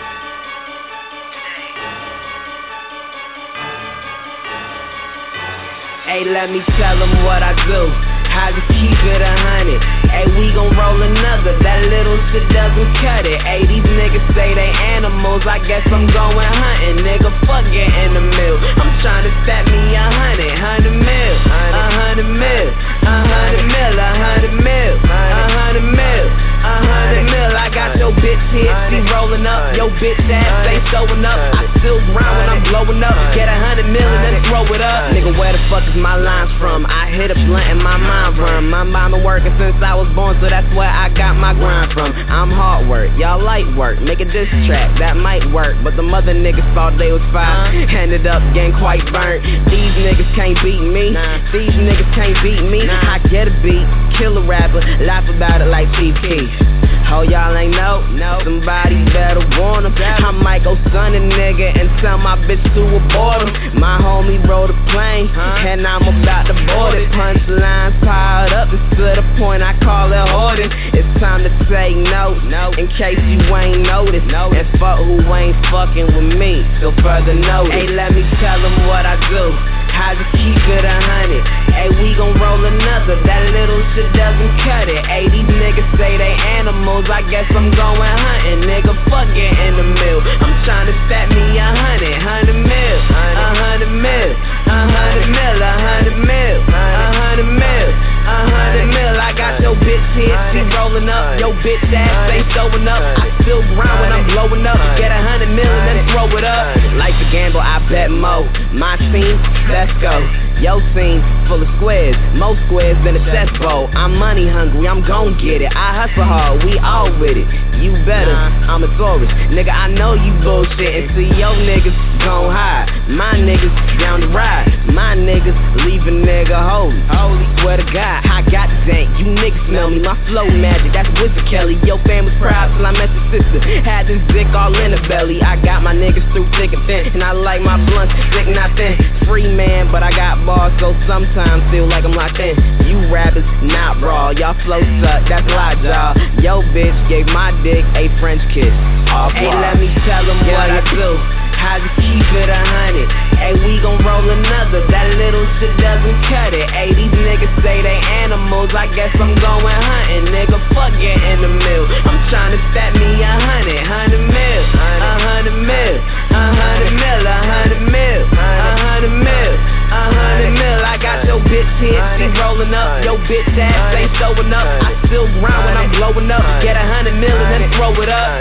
Hey, let me tell them what I do. I just keep it a hundred. Hey, we gon' roll another. That little shit doesn't cut it. Hey, these niggas say they animals. I guess I'm going hunting. Nigga, fuck it in the mill. I'm trying to stack me a hundred. Hundred mil. A hundred mil. A hundred mil. A hundred mil. A hundred mil. A hundred mil. I got your bitch here. She rolling up. Your bitch ass ain't showing up. I still grind when I'm blowing up. Get a hundred mil and then throw it up. Nigga, where the fuck is my lines from? I hit a blunt in my mind. Run. My mama working since I was born, so that's where I got my grind from. I'm hard work, y'all light work. Make a diss track, that might work. But the mother niggas thought they was fine. Ended up getting quite burnt. These niggas can't beat me. These niggas can't beat me. I get a beat, kill a rapper, laugh about it like P P. Oh, y'all ain't know? No. Somebody better warn him. I might go stun a nigga and tell my bitch to abort him. My homie rode a plane, and I'm about to board it. Punchlines piled up, it's to the point I call it hoarding. It's time to say no, no, in case you ain't noticed. No. And fuck who ain't fucking with me, so further notice. Hey, let me tell them what I do. I just keep it a hundred. Hey, we gon' roll another. That little shit doesn't cut it. Hey, these niggas say they animals. I guess I'm going hunting. Nigga, fuck it in the mill. I'm trying to stack me a hundred. Hundred mil. A hundred mil. A hundred mil. A hundred mil. A hundred mil. A hundred mil. I got your bitch here. She rolling up. Your bitch ass ain't showing up. I still grind when I'm blowing up. Get a hundred mil and then throw it up. Life's a gamble, I bet mo. My team, let's go. Yo scene full of squares, more squares than a chess bowl. I'm money hungry, I'm gon' get it. I hustle hard, we all with it. You better, I'm a Taurus. Nigga, I know you bullshittin'. See your niggas gon' hide. My niggas down the ride. My niggas leave a nigga holy. Holy, swear to God, I got the dank. You niggas smell me, my flow magic. That's Wizard Kelly. Your fam was proud till I met your sister. Had this dick all in the belly. I got my niggas through thick and thin, and I like my blunts thick, not thin. Free man, but I got bars, so sometimes feel like I'm locked in. You rappers, not raw. Y'all flow suck, that's lie, y'all. Yo bitch gave my dick a French kiss. Oh, hey, let me tell them yeah, what I do. I just keep it a hundred. Hey, we gon' roll another. That little shit doesn't cut it. Hey, these niggas say they animals. I guess I'm going hunting. Nigga, fuck it in the mill. I'm trying to stack me a hundred. Hundred mil. A hundred mil. A hundred mil. A hundred mil. A hundred mil. A hundred mil. I got your bitch here. She rolling up. Your bitch ass ain't showing up. I still grind when I'm blowing up. Get a hundred mil and then throw it up.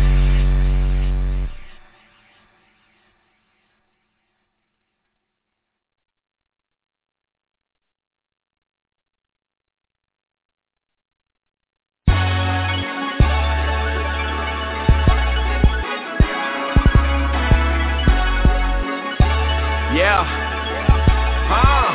Yeah. Huh.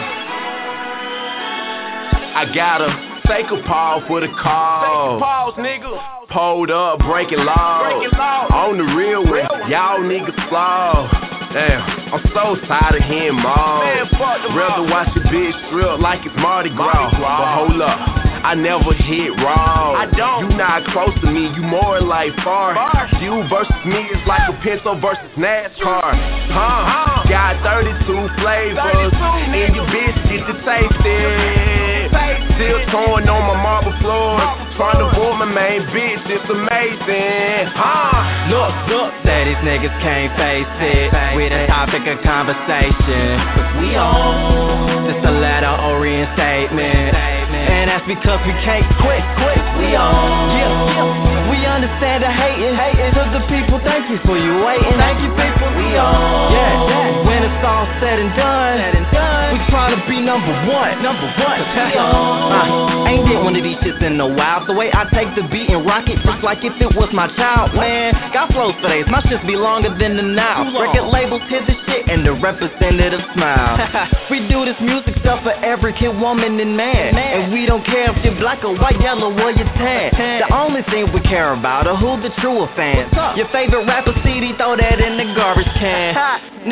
I gotta take a pause for the call. Take a pause, nigga. Pulled up, breaking laws. Breaking laws. On the real one, y'all niggas slow. Damn, I'm so tired of hearing more. Rather watch your bitch strip like it's Mardi Gras. But hold up, I never hit raw. I don't. You not close to me, you more like far. You versus me is like a pencil versus NASCAR. Huh? Got thirty-two flavors, and your bitch get to taste it. Still torn on my marble floor, trying to avoid my main bitch, it's amazing. Huh? Look, look, that these niggas can't face it. With a topic of conversation. We on just a letter orient statement. And that's because we can't quit, quit. We on, yeah, yeah. We understand the hating, hating. To the people, thank you for you waiting. Thank you, people. We on, yeah, yeah. When it's all said and done, said and done. We trying to be number one, number one. We on. Uh, ain't did one of these shits in a while. The way I take the beat and rock it, just like if it was my child. Man, got flows for days. My shits be longer than the now. Record labels hear the shit and the representative smile. We do this music stuff for every kid, woman, and man. And we don't care if you're black or white, yellow, or you're tan. The only thing we care about are who the truer fans. Your favorite rapper C D, throw that in the garbage can.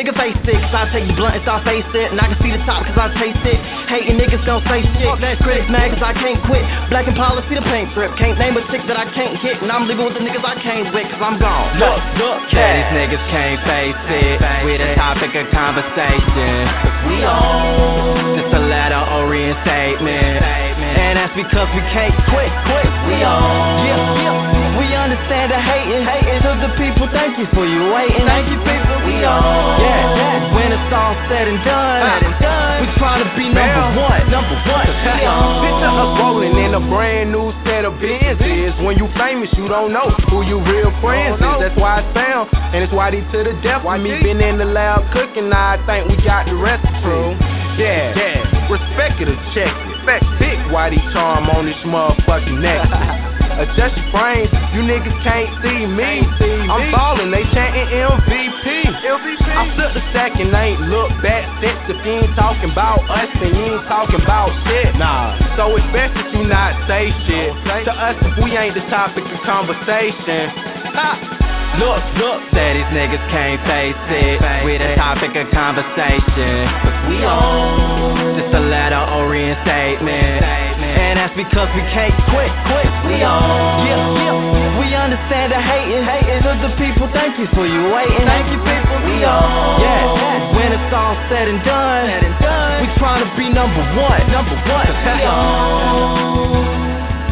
nigga face it, cause I take you blunt and start face it. And I can see the top cause I taste it. Hating niggas don't say shit. Critics mad cause I can't quit. Black and policy the paint strip. Can't name a chick that I can't hit. And I'm leaving with the niggas I came with cause I'm gone. Look, look, yeah, these niggas can't face it. We the topic of conversation. We on. Just a letter or reinstatement. And that's because we can't quit, quit. We on. Yeah, yeah. We understand the hating. Hating to the people. Thank you for you waiting. Thank you people. We on. Yeah, yeah. When it's all said and done, said and done. We trying to be number one. Number one. We on. Picture us rolling in a brand new set of business. When you famous, you don't know who you real friends is. That's why it's found, and it's why they to the death. Why me been in the lab cooking, now I think we got the recipe. Yeah, yeah. Respect it or check it. Big whitey charm on this motherfucking necklace. Adjust your frames, you niggas can't see me. I'm ballin', they chantin' M V P. I flip the stack and ain't look back since. If you ain't talking about us, then you ain't talking about shit. Nah, so it's best that you not say shit to us if we ain't the topic of conversation. Ha. Look, look, say these niggas can't face it. We the topic of conversation. We on. Just a letter or reinstatement. And that's because we can't quit, quit. We on. Yeah, yeah. We understand the hating. Hating to the people. Thank you for you waiting. Thank you people. We on. Yeah, yeah. When it's all said and done, said and done. We trying to be number one. Number one. We on.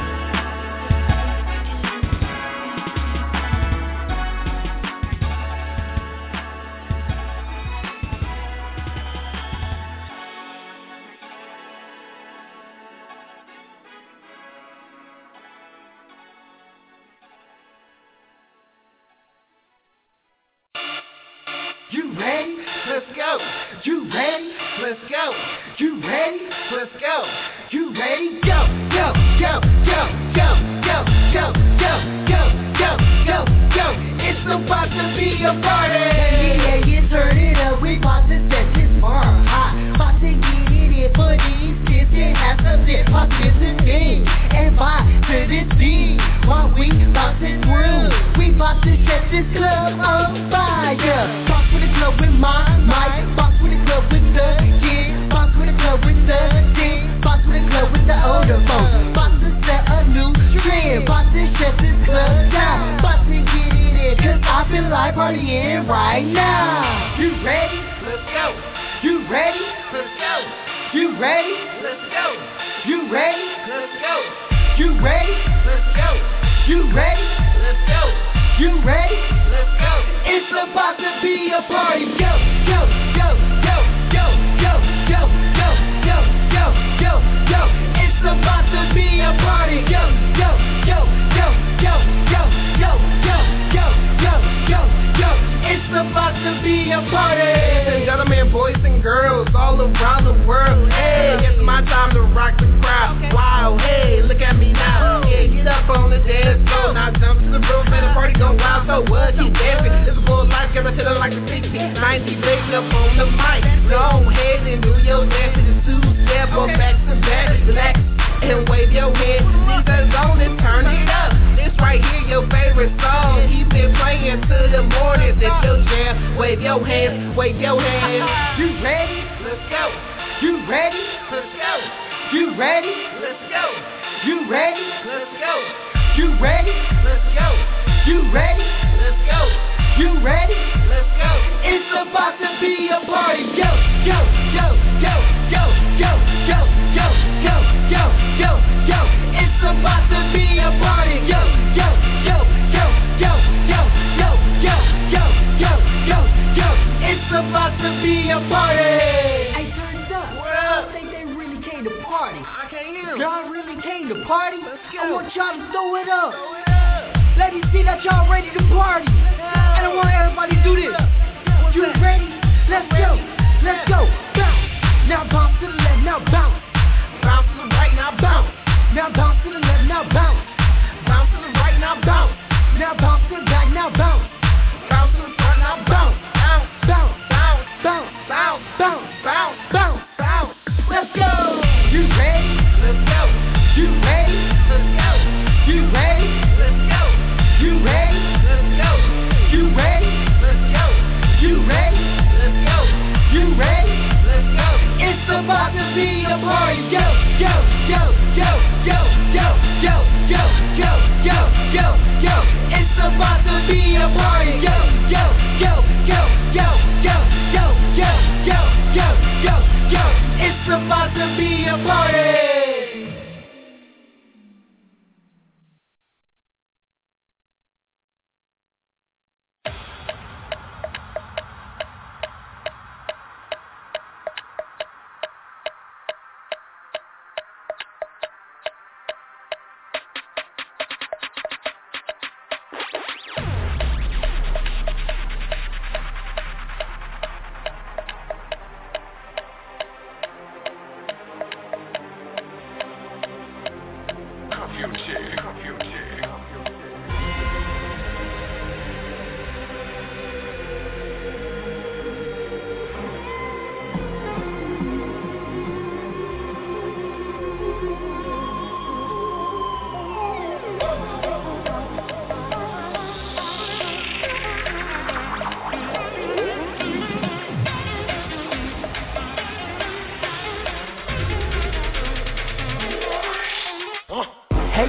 You ready? Let's go. You ready? Let's go. You ready? Let's go. You ready? Go, go, go, go, go, go, go, go, go, go, go, go. It's about to be a party. Yeah, yeah, you turn it up. We about to set this bar high. About to get it in for these kids and have some hip-hop-icity. And vibe to this beat while we about to groove. We about to set this club on fire. Box with the club with my mic. Box with the club with the kid. Box with the club with the dick. Box with the club with the older folks. Box to set a new trend. Box to shut this club down. Box to get it in, cause I feel like partying right now. You ready? Let's go. You ready? Let's go. You ready? Let's go. You ready? Let's go. You ready? Let's go. You ready? Let's go. You ready? Let's go. It's about to be a party. Go, go, go, go, go, go, go, go, go, go, go, go. It's about to be a party. Go, go, go, go, go, go, go, go, go, go, go, go. It's about to be a party. Ladies and gentlemen, boys and girls all around the world. Hey, it's my time to rock the crowd. Wow, hey, look at me now. Yeah, get up on the dance floor. Now jump to the roof and the party go wild. So what? Keep dancing. It's a full life, give it to them like the sixties, nineties, raising up on the mic. Go ahead and do your dance. It's two step or back to back. Relax and wave your hand. These are on and turn it up. This right here, your favorite song. Keep it playing to the morning. It's your jam. Wave your hands, wave your hands. You ready? Let's go. You ready? Let's go. You ready? Let's go. You ready? Let's go. You ready? Let's go. You ready? Let's go. You ready? Let's go. It's about to be a party. Go, go, go, go, go, go, go, go, go, go, go, go. It's about to be a party. Go, go, go, go, go, go, go, go, go, go, go, go. It's about to be a party. Hey, turn it up. What up? I think they really came to party. I can't hear them. Y'all really came to party? Let's go. I want y'all to throw it up. Throw it up. Let me see that y'all ready to party. And I want everybody to do this. You ready? Let's go. Let's go. Bounce. Now bounce to the left. Now bounce. Bounce to the right. Now bounce. Now bounce to the left. Now bounce. Bounce to the right. Now bounce. Now bounce to the back. Now bounce. Bounce to the front. Now bounce. Bounce. Bounce. Bounce. Bounce. Bounce. Bounce. Bounce. Bounce. Let's go. You ready? Let's go. You ready? Let's go. You ready? Let's go. You ready? Let's go. You ready? Let's go.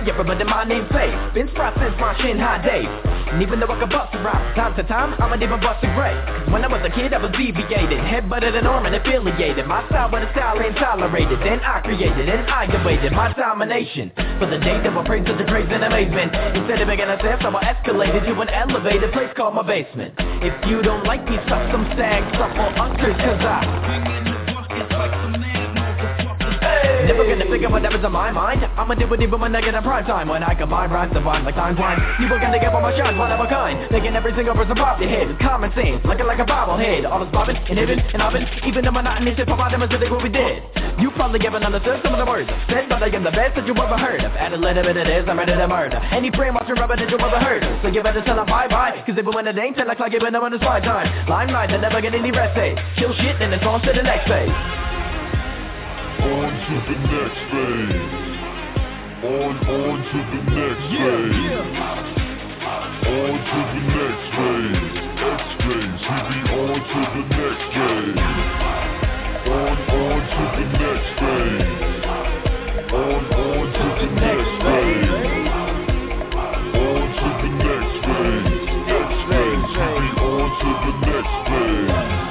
everybody my name safe. Been sprouts since my chin high days. And even though I can bust it right, time to time, I'ma even bust it great. Cause when I was a kid, I was deviated, head-butted and arm and affiliated. My style with a style ain't tolerated. Then I created and I debated my domination. For the day that will praise to the praise and amazement. Instead of making a step, I will escalate it to an elevated place called my basement. If you don't like me, suck some sag, suffer uncles, cause I never gonna figure whatever's on my mind. I'ma do it even when I get in prime time. When I combine rhymes divine like time blind. People gonna get on my shines, one of a kind. Making every single person pop their head. Common sense, looking like a bobblehead. All this bobbing and hidden and oven. Even the monotony shit pop out them as if what we did. You probably haven't understood some of the words I've said, but I am the best that you ever heard of. Add a little bit of this, I'm ready to murder any brainwashing rubber that you ever heard of. So you better tell them bye-bye, cause even when it ain't, tell like like even when it's my time. Limelight, they never get any rest day. Kill shit and it's on to the next phase. On to the next phase. On, on to the next yeah, phase. Yeah. On to the next phase. X phase. We be on to the next phase. On, on to the next phase. On, on to the next phase. On to the next phase. X phase. We be on to the next phase.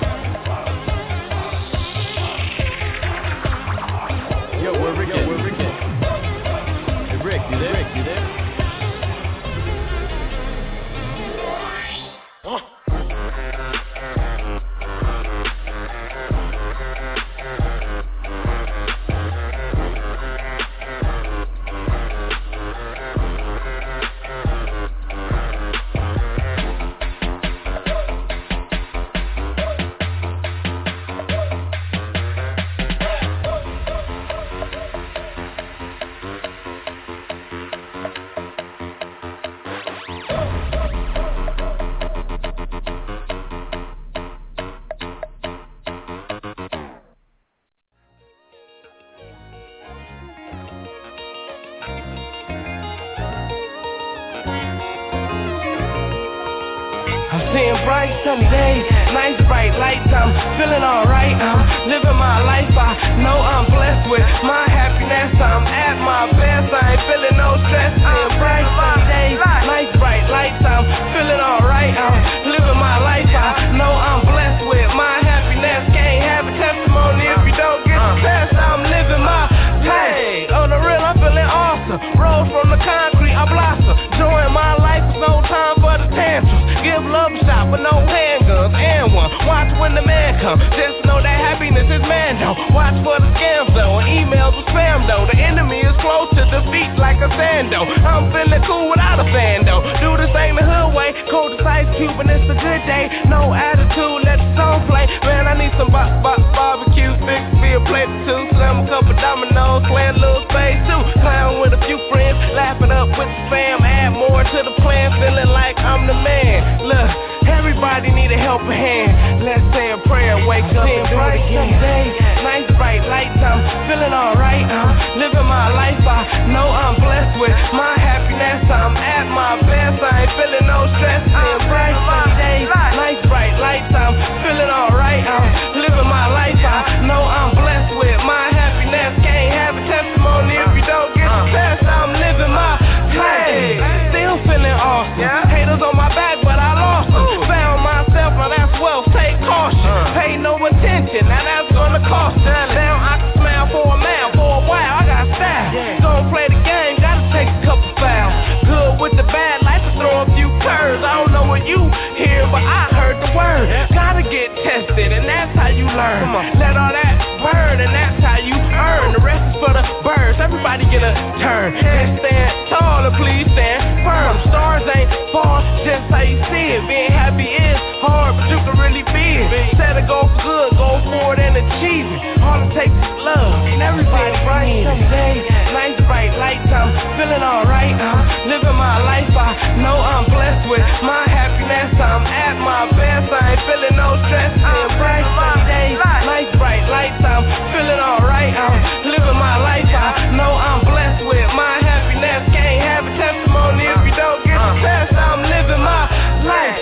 Yo, where Rick at? Where Rick at? Hey, Rick, you there? Rick, you there? Huh? Seeing bright sunny days, nice bright lights, I'm feeling alright, I'm living my life, I know I'm blessed with my happiness, I'm at my best, I ain't feeling no stress. Seeing bright sunny days, nice bright lights, I'm feeling alright, I'm living my life, I know I'm blessed with my happiness, can't have a testimony if you don't get the test, I'm living my life, on the real I'm feeling awesome, rose from the concrete, I blossom, join my life, there's no time for the tantrums, give love a shot with no handguns and one. Watch when the man come. Just know that happiness is man though. Watch for the scams though and emails with spam though. The enemy is close to defeat like a sando. I'm feeling cool without a fan though. Do this ain't the hood way. Cold as ice cube and it's a good day. No attitude, let the song play. Man, I need some box box barbecue. Fix me a plate or two. Slam a couple dominoes. Play a little space too. Clown with a few friends. Laughing up with the fam. Add more to the plan. Feeling like I'm the man. Look. Everybody need a helping hand. Let's say a prayer, wake up and do it again. Nice bright lights, I'm feeling alright. I'm living my life, I know I'm blessed with my happiness. I'm at my best, I ain't feeling no stress. Seeing bright sunny days, nice bright lights, I'm feeling alright. I'm living my life, I know I'm blessed with my happiness. Can't have a testimony if you don't get the test. I'm living my life, still feeling awesome. Haters on my back, but I lost them. Found myself, now that's wealth, take caution. uh. Pay no attention, now that's gonna cost you. Now I can smile for a man, for a while, I got style. Yeah. Don't play the game, gotta take a couple fouls. Good with the bad, life to throw a few curves. I don't know what you hear, but I heard the word. Yeah. Gotta get tested, and that's how you learn. Let all that burn, and that's how you earn. The rest is for the birds, everybody get a turn. Just stand tall and please stand firm. Stars ain't far, just how you see it. Being happy is hard, but you can really feel it. Set a goal for good, go for it and achieve it. All it takes is love, and everybody bright someday. Nice bright lights, I'm feeling alright. I'm living my life, I know I'm blessed with my happiness. I'm at my best, I ain't feeling no stress. I'm bright someday. Nice bright lights, I'm feeling alright. I'm living my life, I know I'm blessed with my happiness. Can't have a testimony if you don't get the test. I'm living my life.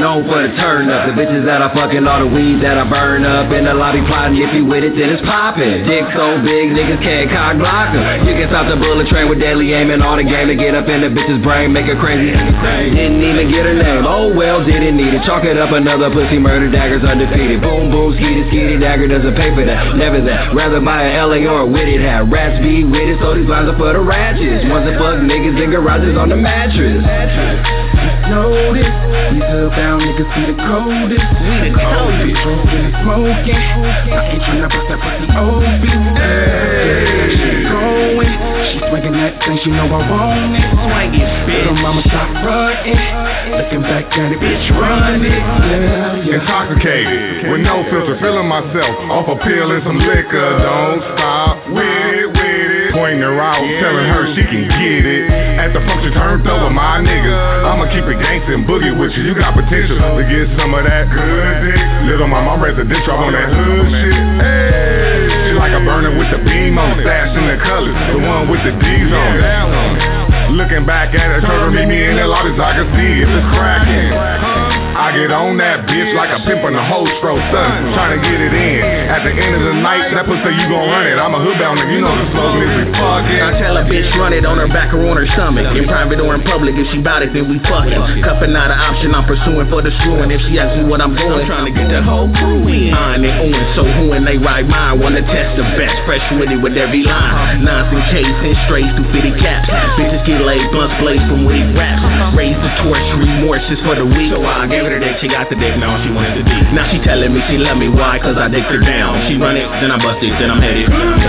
known for the turn up. The bitches that I fucking, all the weed that I burn up. In the lobby plotting, if you with it, then it's poppin'. Dick so big, niggas can't cock block 'em. You can stop the bullet train with deadly aim and all the game to get up in the bitch's brain, make her crazy. Didn't even get her name, oh well, didn't need it. Chalk it up, another pussy murder dagger's undefeated. Boom, boom, skeety, skeety, dagger doesn't pay for that, never that. Rather buy a L A or a Witted hat. Rats be with it, so these lines are for the ratchets. Ones that fuck niggas in garages on the mattress. Know this, these hood-bound niggas be the coldest. We the coldest, drinking and smoking. I ain't tryna bust that pussy open. Hey, she going, she swinging that thing, she know I want it. Swinging, little mama stop running, looking back at it, bitch running. Yeah, yeah. Intoxicated, with no filter, feeling myself off a pill and some liquor. Don't stop with it, with it. Pointing her out, telling her she can get it. At the function, turned over my niggas. I'ma keep it gangsta and boogie with you. You got potential to get some of that good dick. Little mama, I'm residential, I'm on that hood shit. Hey, she like a burner with the beam on, stashed in the colors, the one with the D's on it. Looking back at her, told her meet me in the lobby so I can see if it's cracking. I get on that bitch like a pimp on the whole stroke, son, trying to get it in. At the end of the night, that pussy you gon' run it. I'm a hood-bound nigga, you know the slogan is we fucking. I tell a bitch run it on her back or on her stomach. In private or in public, if she bout it, then we fucking. Cuffing not an option, I'm pursuing for the screwing. If she asks me what I'm doing, I'm trying to get the whole crew in. On and on, so who and they ride mine, wanna test the best. Fresh with it with every line. Nonsense chasing, straight through fifty caps. Bitches get laid, blunts blaze from witty raps. Raise the torch, remorse is for the weak. So I gave her the dick, she got the dick, now she wanted the dick. Now she telling me she love me, why? Cause I dicked her down. She run it, then I bust it, then I'm headed.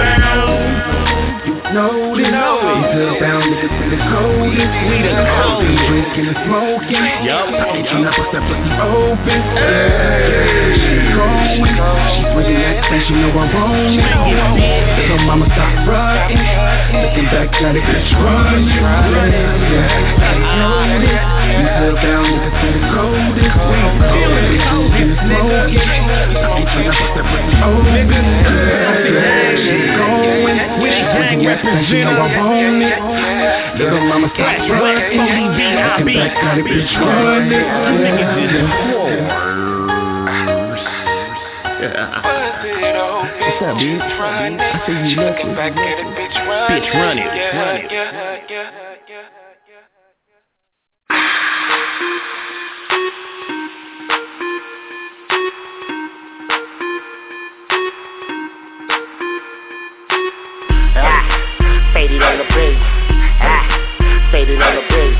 Know this, know it. These hood-bound niggas be the coldest. We the coldest. Drinking and smoking. Yup. I ain't tryna bust that pussy open. Hey, she going, she swinging that thing, she know I want it. Little mama stop running, looking back at it, bitch running. Yeah, know this. These hood-bound niggas be the coldest. We the coldest. Drinking and smoking. I ain't tryna bust that pussy open. Hey, she going, swinging that thing, she know I want it. Little mama stop running, looking back at it, bitch running. What's up, bitch? I see you looking. Bitch, run it. Run it. Faded on the beat, ah, faded on the beat,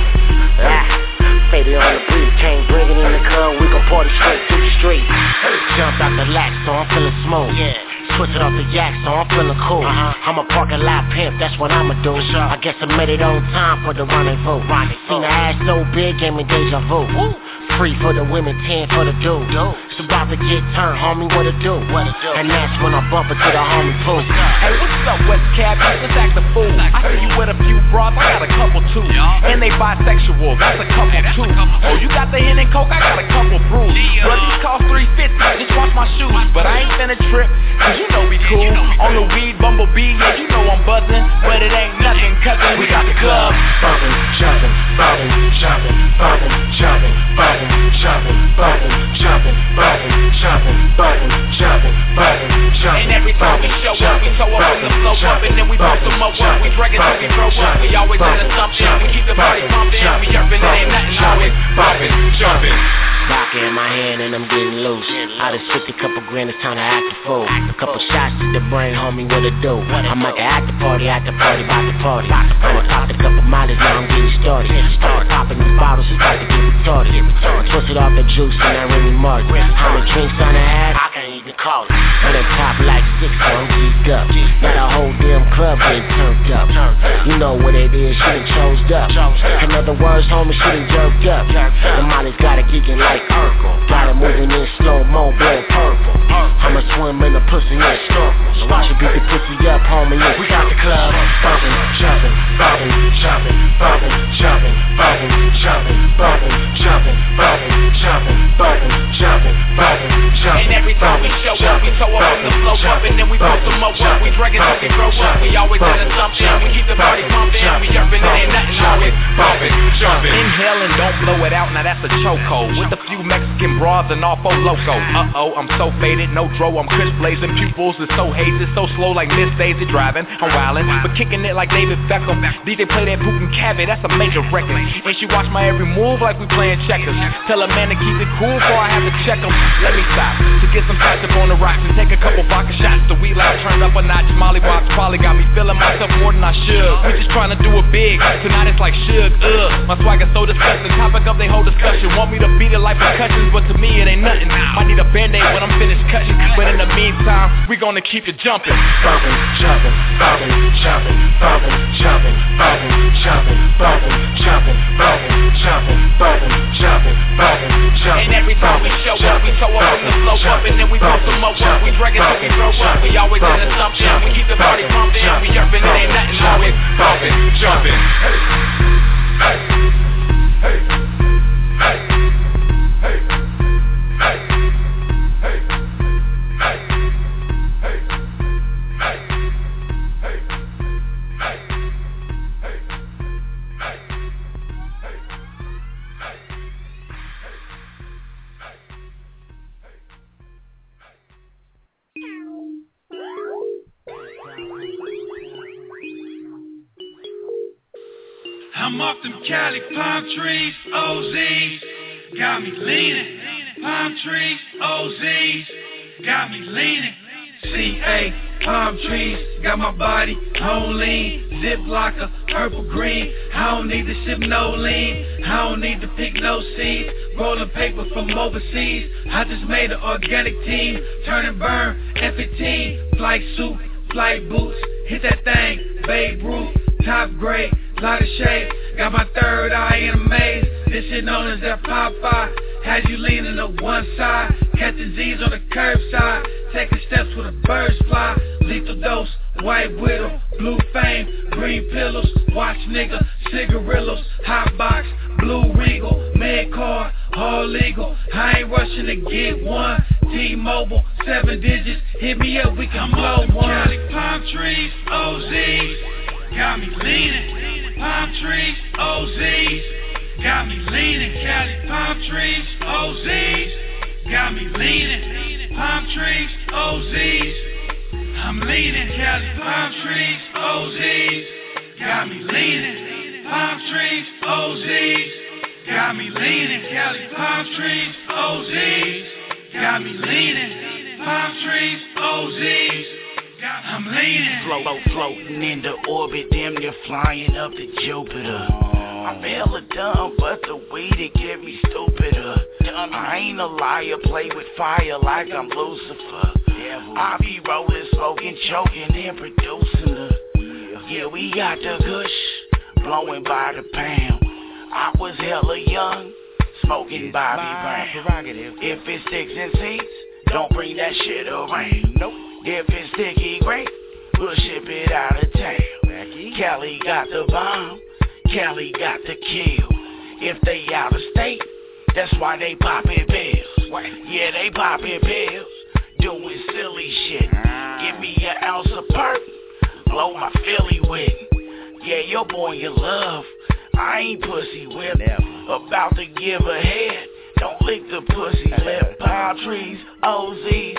ah, faded on the beat. Can't bring it in the club, we gon' party straight through the street. Jumped out the lax, so I'm feeling smooth. Yeah. Twisted off the yak, so I'm feeling cool. Uh-huh. I'm a parking lot pimp, that's what I'ma do. Sure. I guess I made it on time for the rendezvous. rendezvous. Seen the ass so big, gave me deja vu. Woo. Free for the women, ten for the dude. It's about to get turned, homie, what to do? What to do? And that's when I bump into the homie pool. Hey, what's up, West Cap? Let's act a fool. I see you with a few bras, I got a couple too. And they bisexual, that's a couple too. Oh, you got the hen and coke, I got a couple brews. But these cost three fifty, just watch my shoes. But I ain't finna trip, cause you know we cool. On the weed, bumblebee, yeah, you know I'm buzzing. But it ain't nothing, cousin, we got the club bumpin', jumpin', bumpin', jumpin', bumpin', jumpin', bumpin', jumpin', bumpin', jumpin', bumpin', jumpin', bumpin', jumpin', bumpin', jumpin'. And every time we show up, we toe up on the flow up, and then we bump some more up. We drag it till we throw up. We always into something. We keep the party pumping. We urban, it ain't nothing. Always bumpin', jumpin'. Vodka in my hand and I'm getting loose. I done sipped a couple grand, it's time to act a fool. A couple shots to the brain, homie, what it do? I'm like at the party, at the party, about the party. I done popped a couple miles, now I'm getting started. Started popping these bottles, it's about to get retarded. Twisted off the juice and that Remy Martin. How many drinks on the hat? I can't even call it. And it pop like six, so I'm geeked up. Got a whole damn club getting turned up. You know what it is, she done chosed up. In other words, homie, she done jerked up. The Molly's got it geeking like Urkel. Got it moving in slow-mo, blowing purple. I'ma swim in the pussy in snorkel. So I should beat the pussy up, homie, yeah. We got the club bumpin', jumpin', bumpin', jumpin', bumpin', jumpin', bumpin', jumpin', bumpin', jumpin', bumpin', jumpin', bumpin', jumpin', bumpin', jumpin'. And every time we show up, we toe up on the flow up, and then we bump some more up. We drag it till we throw up. We always into something. We keep the party pumping. We urban, it ain't nothing. Always bumpin', jumping. Inhale and don't blow it out, now that's a chokehold. With a few Mexican bras and all four loco. Uh-oh, I'm so faded, no dro, I'm crisp blazing. Pupils is so hazy, so slow like Miss Daisy driving. I'm wildin', but kicking it like David Beckham. D J play that Putin Cabot, that's a major record. And she watch my every move like we playing checkers. Tell a man to keep it cool before I have to check him. Let me stop, to get some catch up on the rocks and take a couple vodka shots. The wheel out, turn up a notch. Molly box probably got me feeling myself more than I should. We just trying to do it big, tonight it's like Suge, ugh. My swagger so disgusting, topic of they whole discussion. Want me to beat it like percussions, but to me it ain't nothing. I need a band-aid when I'm finished cutting. But in the meantime, we gonna keep it jumping. Bumping, jumping, bumping, jumping, bumping, jumping, bumping, jumping, bumping, jumping, bumping, jumping, bumping, jumping, bumping, jumping. And every time we show up, we show up in the flow up, and then we put some more up. We drag it till we throw up. We always in the assumption. We keep the party pumping. We jumping, it ain't nothing. Always bumping, jumping. Hey, hey, hey, hey, hey, hey, hey, hey, hey, hey, hey, hey, I'm off them Cali palm trees, O Z's, got me leaning. Palm trees, O Z's, got me leaning. C A, palm trees, got my body on lean. Zip locker, purple green. I don't need to ship no lean. I don't need to pick no seeds. Rolling paper from overseas. I just made an organic team. Turn and burn, F fifteen. Flight suit, flight boots. Hit that thing, Babe Ruth. Top grade, lot of shade. Got my third eye in a maze. This shit known as that Popeye. Had you leaning to one side. Catching Z's on the curbside. Taking steps where the birds fly. Lethal dose, white widow, blue fame, green pillows. Watch nigga, cigarillos, hot box, blue regal, med card, all legal. I ain't rushing to get one. T-Mobile, seven digits. Hit me up, we can blow one. Cali palm trees, O Z's, got me leaning. Palm trees, O Z's, got me leaning. Cali palm trees, O Z's, got me leaning. Palm trees, O Z's, I'm leaning. Cali palm trees, O Z's, got me leaning. Palm trees, O Z's, got me leaning. Cali palm trees, O Z's, got me leaning. Palm trees, O Z's, I'm leaning. Float, floating into orbit, damn near flying up to Jupiter. I'm hella dumb, but the weed it get me stupider. I ain't a liar, play with fire like I'm Lucifer. I be rolling, smoking, choking, and producing the. Yeah, we got the gush, blowing by the pound. I was hella young, smoking Bobby Brown. If it's sticks and seeds, don't bring that shit around. Nope. If it's sticky grape, we'll ship it out of town. Cali got the bomb, Cali got the kill. If they out of state, that's why they poppin' pills. Yeah, they poppin' pills, doing silly shit. Give me an ounce of perk, blow my Philly with. Yeah, your boy in love, I ain't pussy whipped. About to give a head, don't lick the pussy lip. Palm trees, O Z's,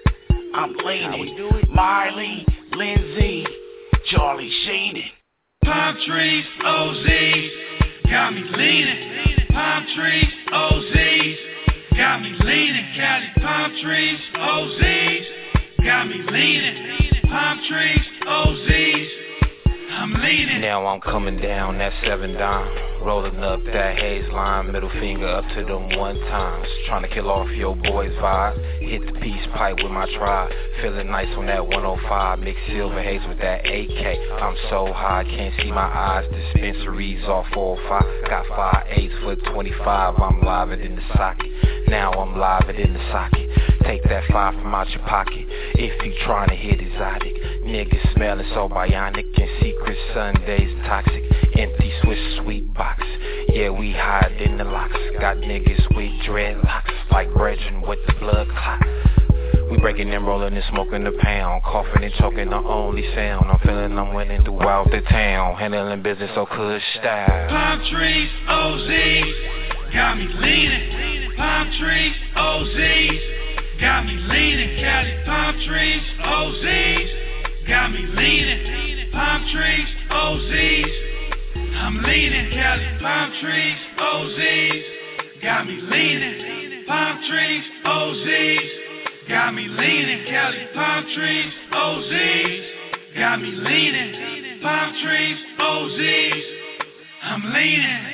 I'm leaning. Miley, Lindsay, Charlie Sheenan. Palm trees, O Z's, got me leaning. Palm trees, O Z's, got me leaning. Cali palm trees, O Z's, got me leaning. Palm trees, O Z's, I'm leaning. Now I'm coming down that seven dime, rolling up that haze line, middle finger up to them one times, trying to kill off your boy's vibe. Hit the peace pipe with my tribe, feeling nice on that one oh five, mix silver haze with that A K. I'm so high, can't see my eyes, dispensaries off four oh five, got five eights for twenty-five, I'm live it in the socket, now I'm live it in the socket. Take that five from out your pocket, if you trying to hit exotic. Niggas smelling so bionic, and secret Sundays toxic. Empty Swiss sweet box, yeah we hide in the locks. Got niggas with dreadlocks, like brethren with the blood clot. We breaking and rolling and smoking the pound, coughing and choking the only sound. I'm feeling I'm winning throughout the town, handling business so cush style. Palm trees, O Z's, got me leaning. Palm trees, O Z's, got me leaning. Cali palm trees, O Z's, got me leaning. Palm trees, O Z's, I'm leaning. Cali palm trees, O Z's, got me leaning. Palm trees, O Z's, got me leaning. Cali palm trees, O Z's, got me leaning. Palm trees, O Z's, I'm leaning.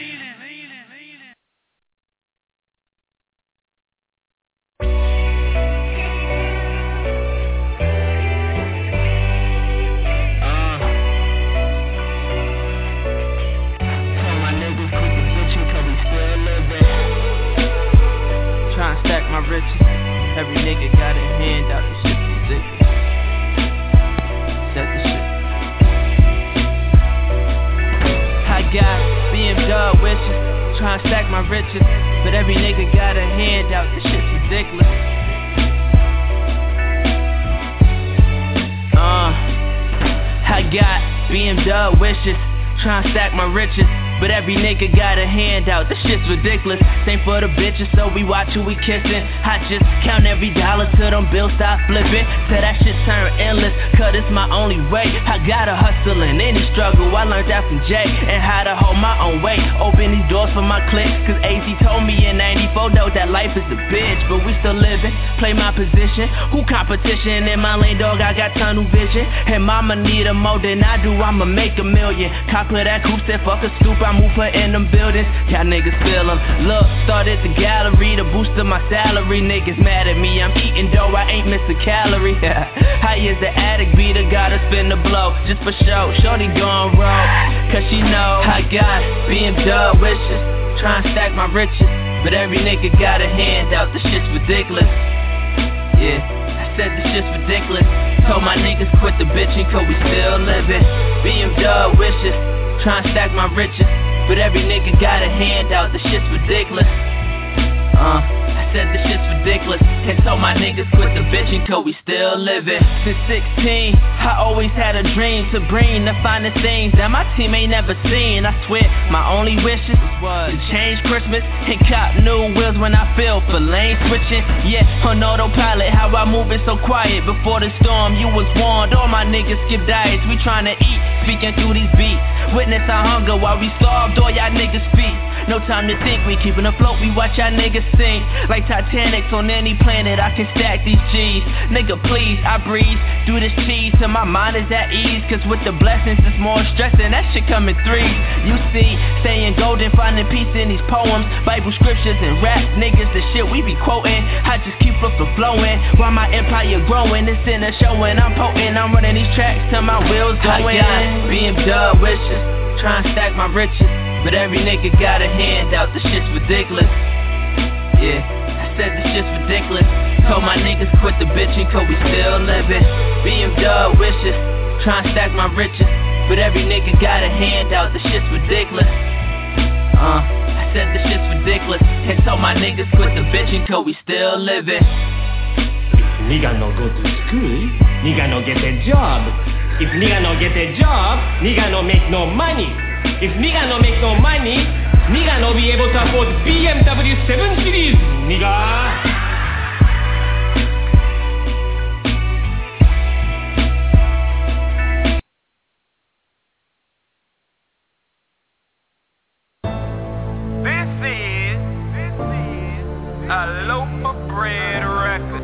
Stack my riches. Every nigga got a hand out. This shit ridiculous. Set the shit. I got B M W wishes, tryna stack my riches, but every nigga got a hand out. This shit's ridiculous. Uh, I got B M W wishes, tryna stack my riches, but every nigga got a handout. This shit's ridiculous. Same for the bitches, so we watch who we kissin'. I just count every dollar till them bills stop flipping. Till that shit turn endless, cause it's my only way. I gotta hustle in any struggle. I learned that from Jay, and how to hold my own weight. Open these doors for my clique, cause A Z told me in ninety-four though that life is a bitch, but we still living. Play my position, who competition? In my lane, dog, I got tunnel vision. And mama need a more than I do, I'ma make a million. Cockler that coupe, said fuck a scoop, I move her in them buildings. Y'all niggas feel them. Look, started the gallery to boost up my salary. Niggas mad at me, I'm eating dough, I ain't miss a calorie. High as the addict, beater, gotta spin the blow. Just for show, shorty gon' roll, cause she know I got B M W wishes, tryin' stack my riches, but every nigga got a handout. This shit's ridiculous. Yeah, I said this shit's ridiculous. Told my niggas quit the bitchin' cause we still living. B M W wishes, tryin' stack my riches, but every nigga got a handout. This shit's ridiculous. Uh, I said this shit's ridiculous, and told my niggas quit the bitchin' cause we still living. Since sixteen, I always had a dream to bring the finest things that my team ain't never seen. I swear, my only wishes was to change Christmas and cop new wheels when I feel for lane switching. Yeah, on autopilot, how I move it so quiet. Before the storm, you was warned. All my niggas skip diets, we tryna eat, speaking through these beats. Witness our hunger while we starved, all y'all niggas feet. No time to think, we keepin' afloat, we watch y'all niggas sink. Like Titanics on any planet, I can stack these G's. Nigga, please, I breathe through this cheese till my mind is at ease. Cause with the blessings, it's more stress and that shit come in threes. You see, staying golden, finding peace in these poems, Bible scriptures and rap, niggas, the shit we be quoting. I just keep up the flowing, while my empire growing. It's in the showing, I'm potent, I'm running these tracks till my wheels going. I got B M W wishes, tryin' stack my riches, but every nigga got a handout. This shit's ridiculous. Yeah, I said this shit's ridiculous. Told my niggas quit the bitchin' cause we still living. B M W wishes, tryin' stack my riches, but every nigga got a handout. This shit's ridiculous. Uh, I said this shit's ridiculous, and told my niggas quit the bitchin' cause we still living. Nigga no go to school, nigga no get a job. If nigga no get a job, nigga no make no money. If nigga no make no money, nigga no be able to afford B M W seven series, nigga. A loaf of bread record.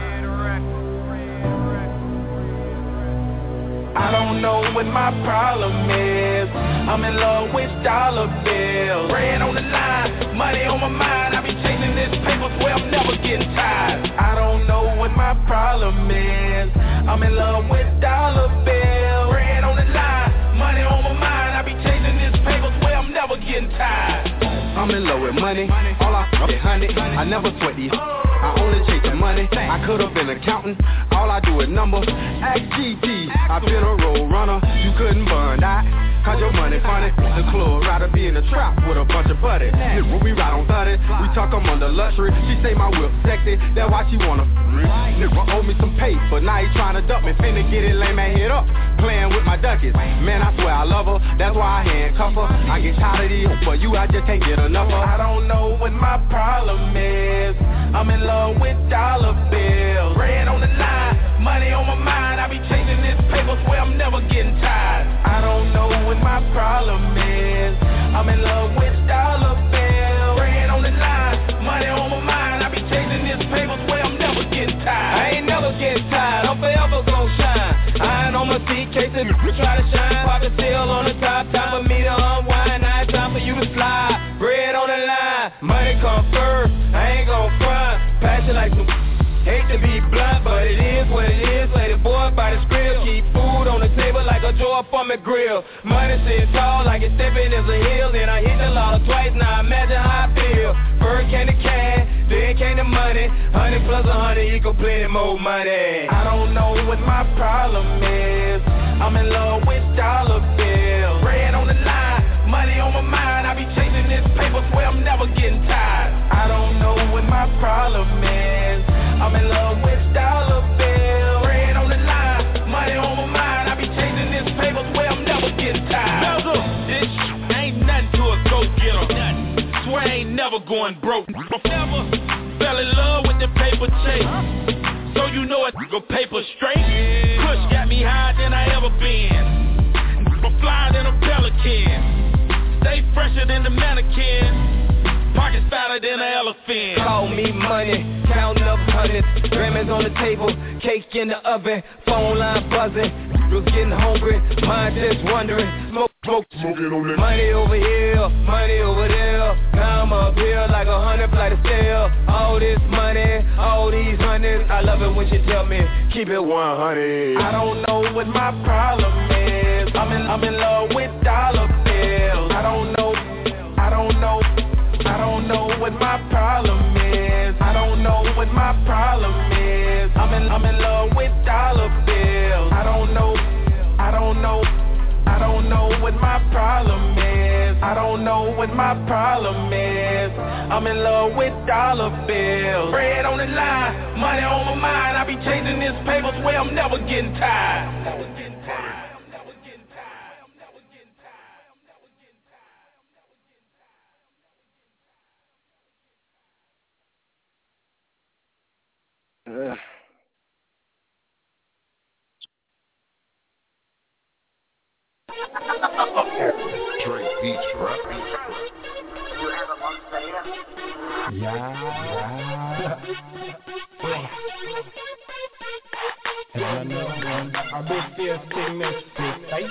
I don't know what my problem is. I'm in love with dollar bills. Bread on the line, money on my mind. I be chasing this paper where I'm never getting tired. I don't know what my problem is. I'm in love with dollar bills. Bread on the line, money on my mind. I be chasing this paper where I'm never getting tired. I'm in love with money, all I f*** is honey. I never sweat these, I only chase the money. I could've been accountant, all I do is numbers. Ask G T, I've been a road runner. You couldn't burn that, cause your money funny. The club rather be in the trap with a bunch of buddies. When we ride on thirty, we talk I'm under luxury. She say my whip sexy, that's why she wanna nigga owe me some paper, now he tryna duck me. Finna get it, lay my head up, playing with my duckies. Man, I swear I love her, that's why I handcuff her. I get tired of these, but you I just can't get enough of. I don't know what my problem is. I'm in love with dollar bills. Bread on the line, money on my mind. I be chasing this paper, swear I'm never getting tired. I don't know what my problem is. I'm in love with dollar bills. Bread on the line, money on my mind. I be chasing this paper, swear I'm never getting tired. I ain't never getting tired, I'm forever gon' shine. Iron on my seat, casing, try to shine. Pocket still on the top, time for me to unwind. Now it's time for you to slide. Bread on the line, money come first. I ain't gon' front, passion like some. Hate to be blunt, but it is what it is. Lay the boy by the script, keep food on the table like a drawer from the grill. Money sitting tall like it's stepping is a hill. Then I hit the lotto twice, now imagine how I feel. First came the cash, then came the money. Hundred plus a hundred equal plenty more money. I don't know what my problem is. I'm in love with dollar bills. Bread on the line, money on my mind. I be chasing this paper, swear I'm never getting tired. I don't know what my problem is. I'm in love with dollar bills. Bread on the line, money on my mind. I be chasing this paper, swear I'm never getting tired. This ain't nothing to a go-getter. Swear I ain't never going broke. Never fell in love with the paper chase. So you know it go paper straight. Push got me higher than I ever been. I'm flyer than a pelican. Stay fresher than the mannequin. Pockets fatter than an elephant. Call me money, counting up hundreds. Grammys on the table, cake in the oven. Phone line buzzing, was getting hungry. Mind just wondering, smoke, smoke, smoking on that. Money over here, money over there. Now I'm up here like a hundred flight of stairs. All this money, all these hundreds. I love it when she tell me, keep it one hundred. I don't know what my problem is. I'm in, I'm in love with dollar bills. I don't know, I don't know. I don't know what my problem is. I don't know what my problem is. I'm in, I'm in love with dollar bills. I don't know, I don't know, I don't know what my problem is. I don't know what my problem is. I'm in love with dollar bills. Bread on the line, money on my mind. I be chasing this paper, swear I'm never getting tired. Never getting tired. Uh. Drake beats, bro. Yeah, yeah. I bet still sitting next to face.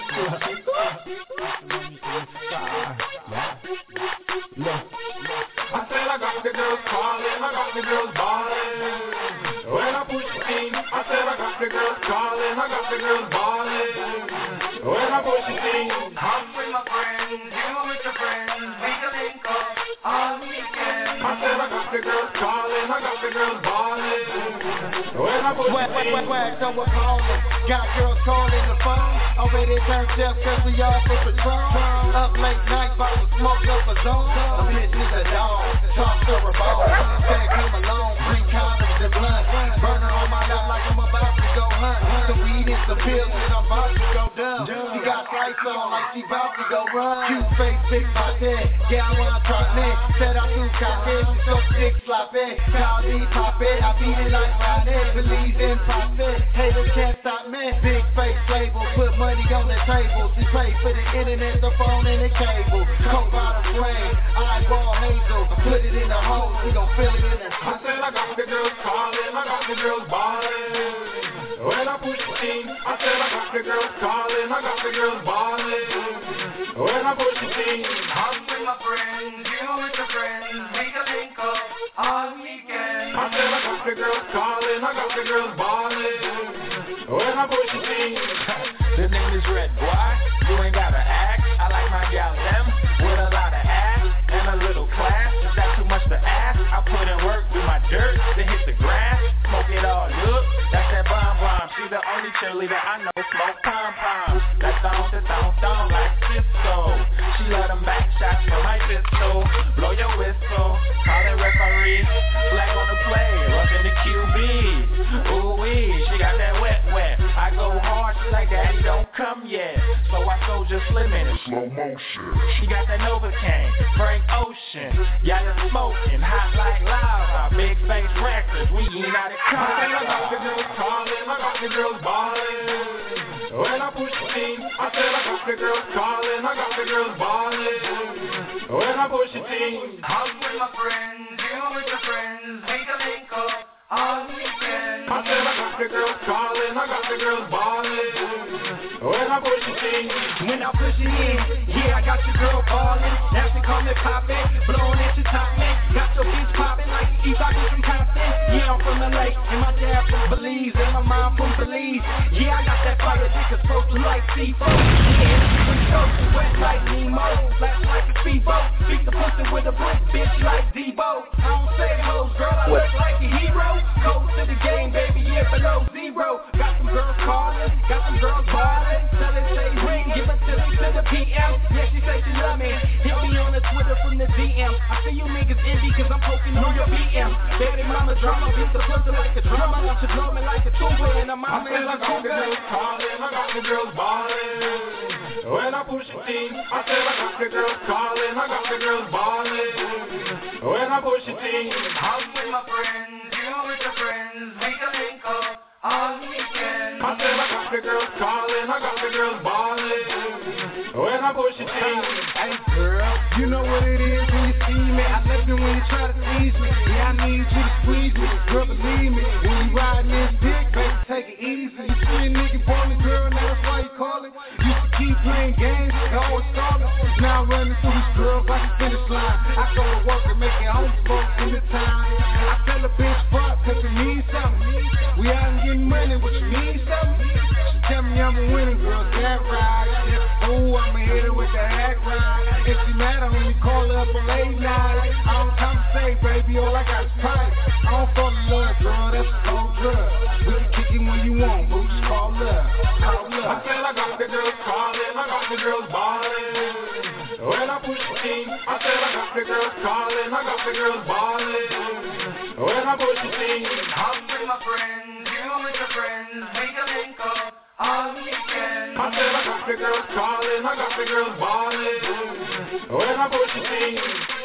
Look. I said I got the girls calling, I got the girls balling. When I push the team, I said I got the girls calling, I got the girls balling. When I push the team, I'm with my friends, you with your friends, we can link up on weekend. I said I got the girls calling, I got the girls balling. When I push the team, swag, someone calling. Got girls calling the phone. Already turned up cause we all for patrol. Up late night, about to smoke up a zone. A bitch is a dog, talk to a ball. Said come along, bring condoms and blunt. Burner on my lap like I'm about to go hunt. Some weed and some pills and I'm about to go dumb. She got lights on like she about to go run. Cute face, big my head. Gal wanna try me. Said I too cocky, she so sick sloppy. Call me poppy, I beat it like Ronnie. Believe in profit, haters can't stop me. Big face label, put money on the table. She pay for the internet, the phone and the cable. Coke bottle spray, eyeball hazel. Put it in the hole, we gon' feel it in the I said I got the girls calling, I got the girls balling. When I push the team, I said I got the girls calling, I got the girls balling. When I push the team, I'm with my friends, you with your friends, we can link up on weekend. I said I got the girls calling, I got the girls balling. When I push the team, the name is Red Boy, you ain't gotta act. I like my gal them with a lot of ass and a little class. Is that too much to ask? I put in work, do my dirt, then hit the grass, smoke it all up. That's that bomb bomb. She the only cheerleader I know smoke pom pom. That thong, that thong, thong like this slow motion. She got that Novocaine, Frank Ocean. Yeah, you're smoking, hot like lava. Big face records, we ain't out of time. I got the girls calling, I got the girls balling. When I push the team, I said I got the girls calling, I got the girls balling. When I push the team, I'm with my friends, you with your friends, we can link up on the weekend. I said I got the girls calling, I got the girls balling. When I push the team, when I push it in, yeah, I got your girl balling. Now she come and poppin', blowing at your top man. Got your bitch poppin' like East Rocky from Compton. Yeah, I'm from L A, and my dad from Belize, and my mom from Belize. Yeah, I got that fire, niggas supposed to like seafood. Yeah, it's so wet like Nemo, flash like a speedboat. Beat the pussy with a brick, bitch like Debo. I don't say hoes, girl, I look like a hero. Close to the game, baby, yeah, below zero. Got some girls calling, got some girls ballin'. Tell it, say ring, give it to me to the P M. Yeah, she say she love me. Hit me on the Twitter from the D M. I see you niggas envy cause I'm poking on your B M. Baby mama drama, beat the pussy like a drummer. She blow me like a tuba and a mama is a cougar. I got the girls calling, I got the girls balling. When I push the team, I said I got the girls calling, I got the girls balling. When I push the team, I'm with my friends, you with your friends, we can link up on the weekend. I said I got the girls calling, I got the girls balling. When I push the team, hey girl, you know what it is when you see me. I left you when you try to tease me. Yeah, I need you to squeeze me, girl, believe me. When you riding this dick, baby, take it easy. You see a nigga for me, girl, now that's why you call it. Used to keep playing games, always stalling. Now I'm running through these girls like a finish line. I go to work and make it home smoke in the time. I tell a bitch fuck cause you need something. We out and getting money, what you need something? She tell me I'm a winning girl, that right. Oh, I'ma hit her with the hack ride. If she mad at me, call her up on late night. I don't compensate, baby, all I got is price. I don't fall in love, girl, that's a cold drug. We can kick it when you want, but just call love. Call love. I said I got the girls calling, I got the girls balling. When I push the team, I said I got the girls calling, I got the girls balling. When I push the team, I'm with my friends, you with your friends, we can link up on the weekend. I said I got the girls calling, I got the girls balling. When I push the team.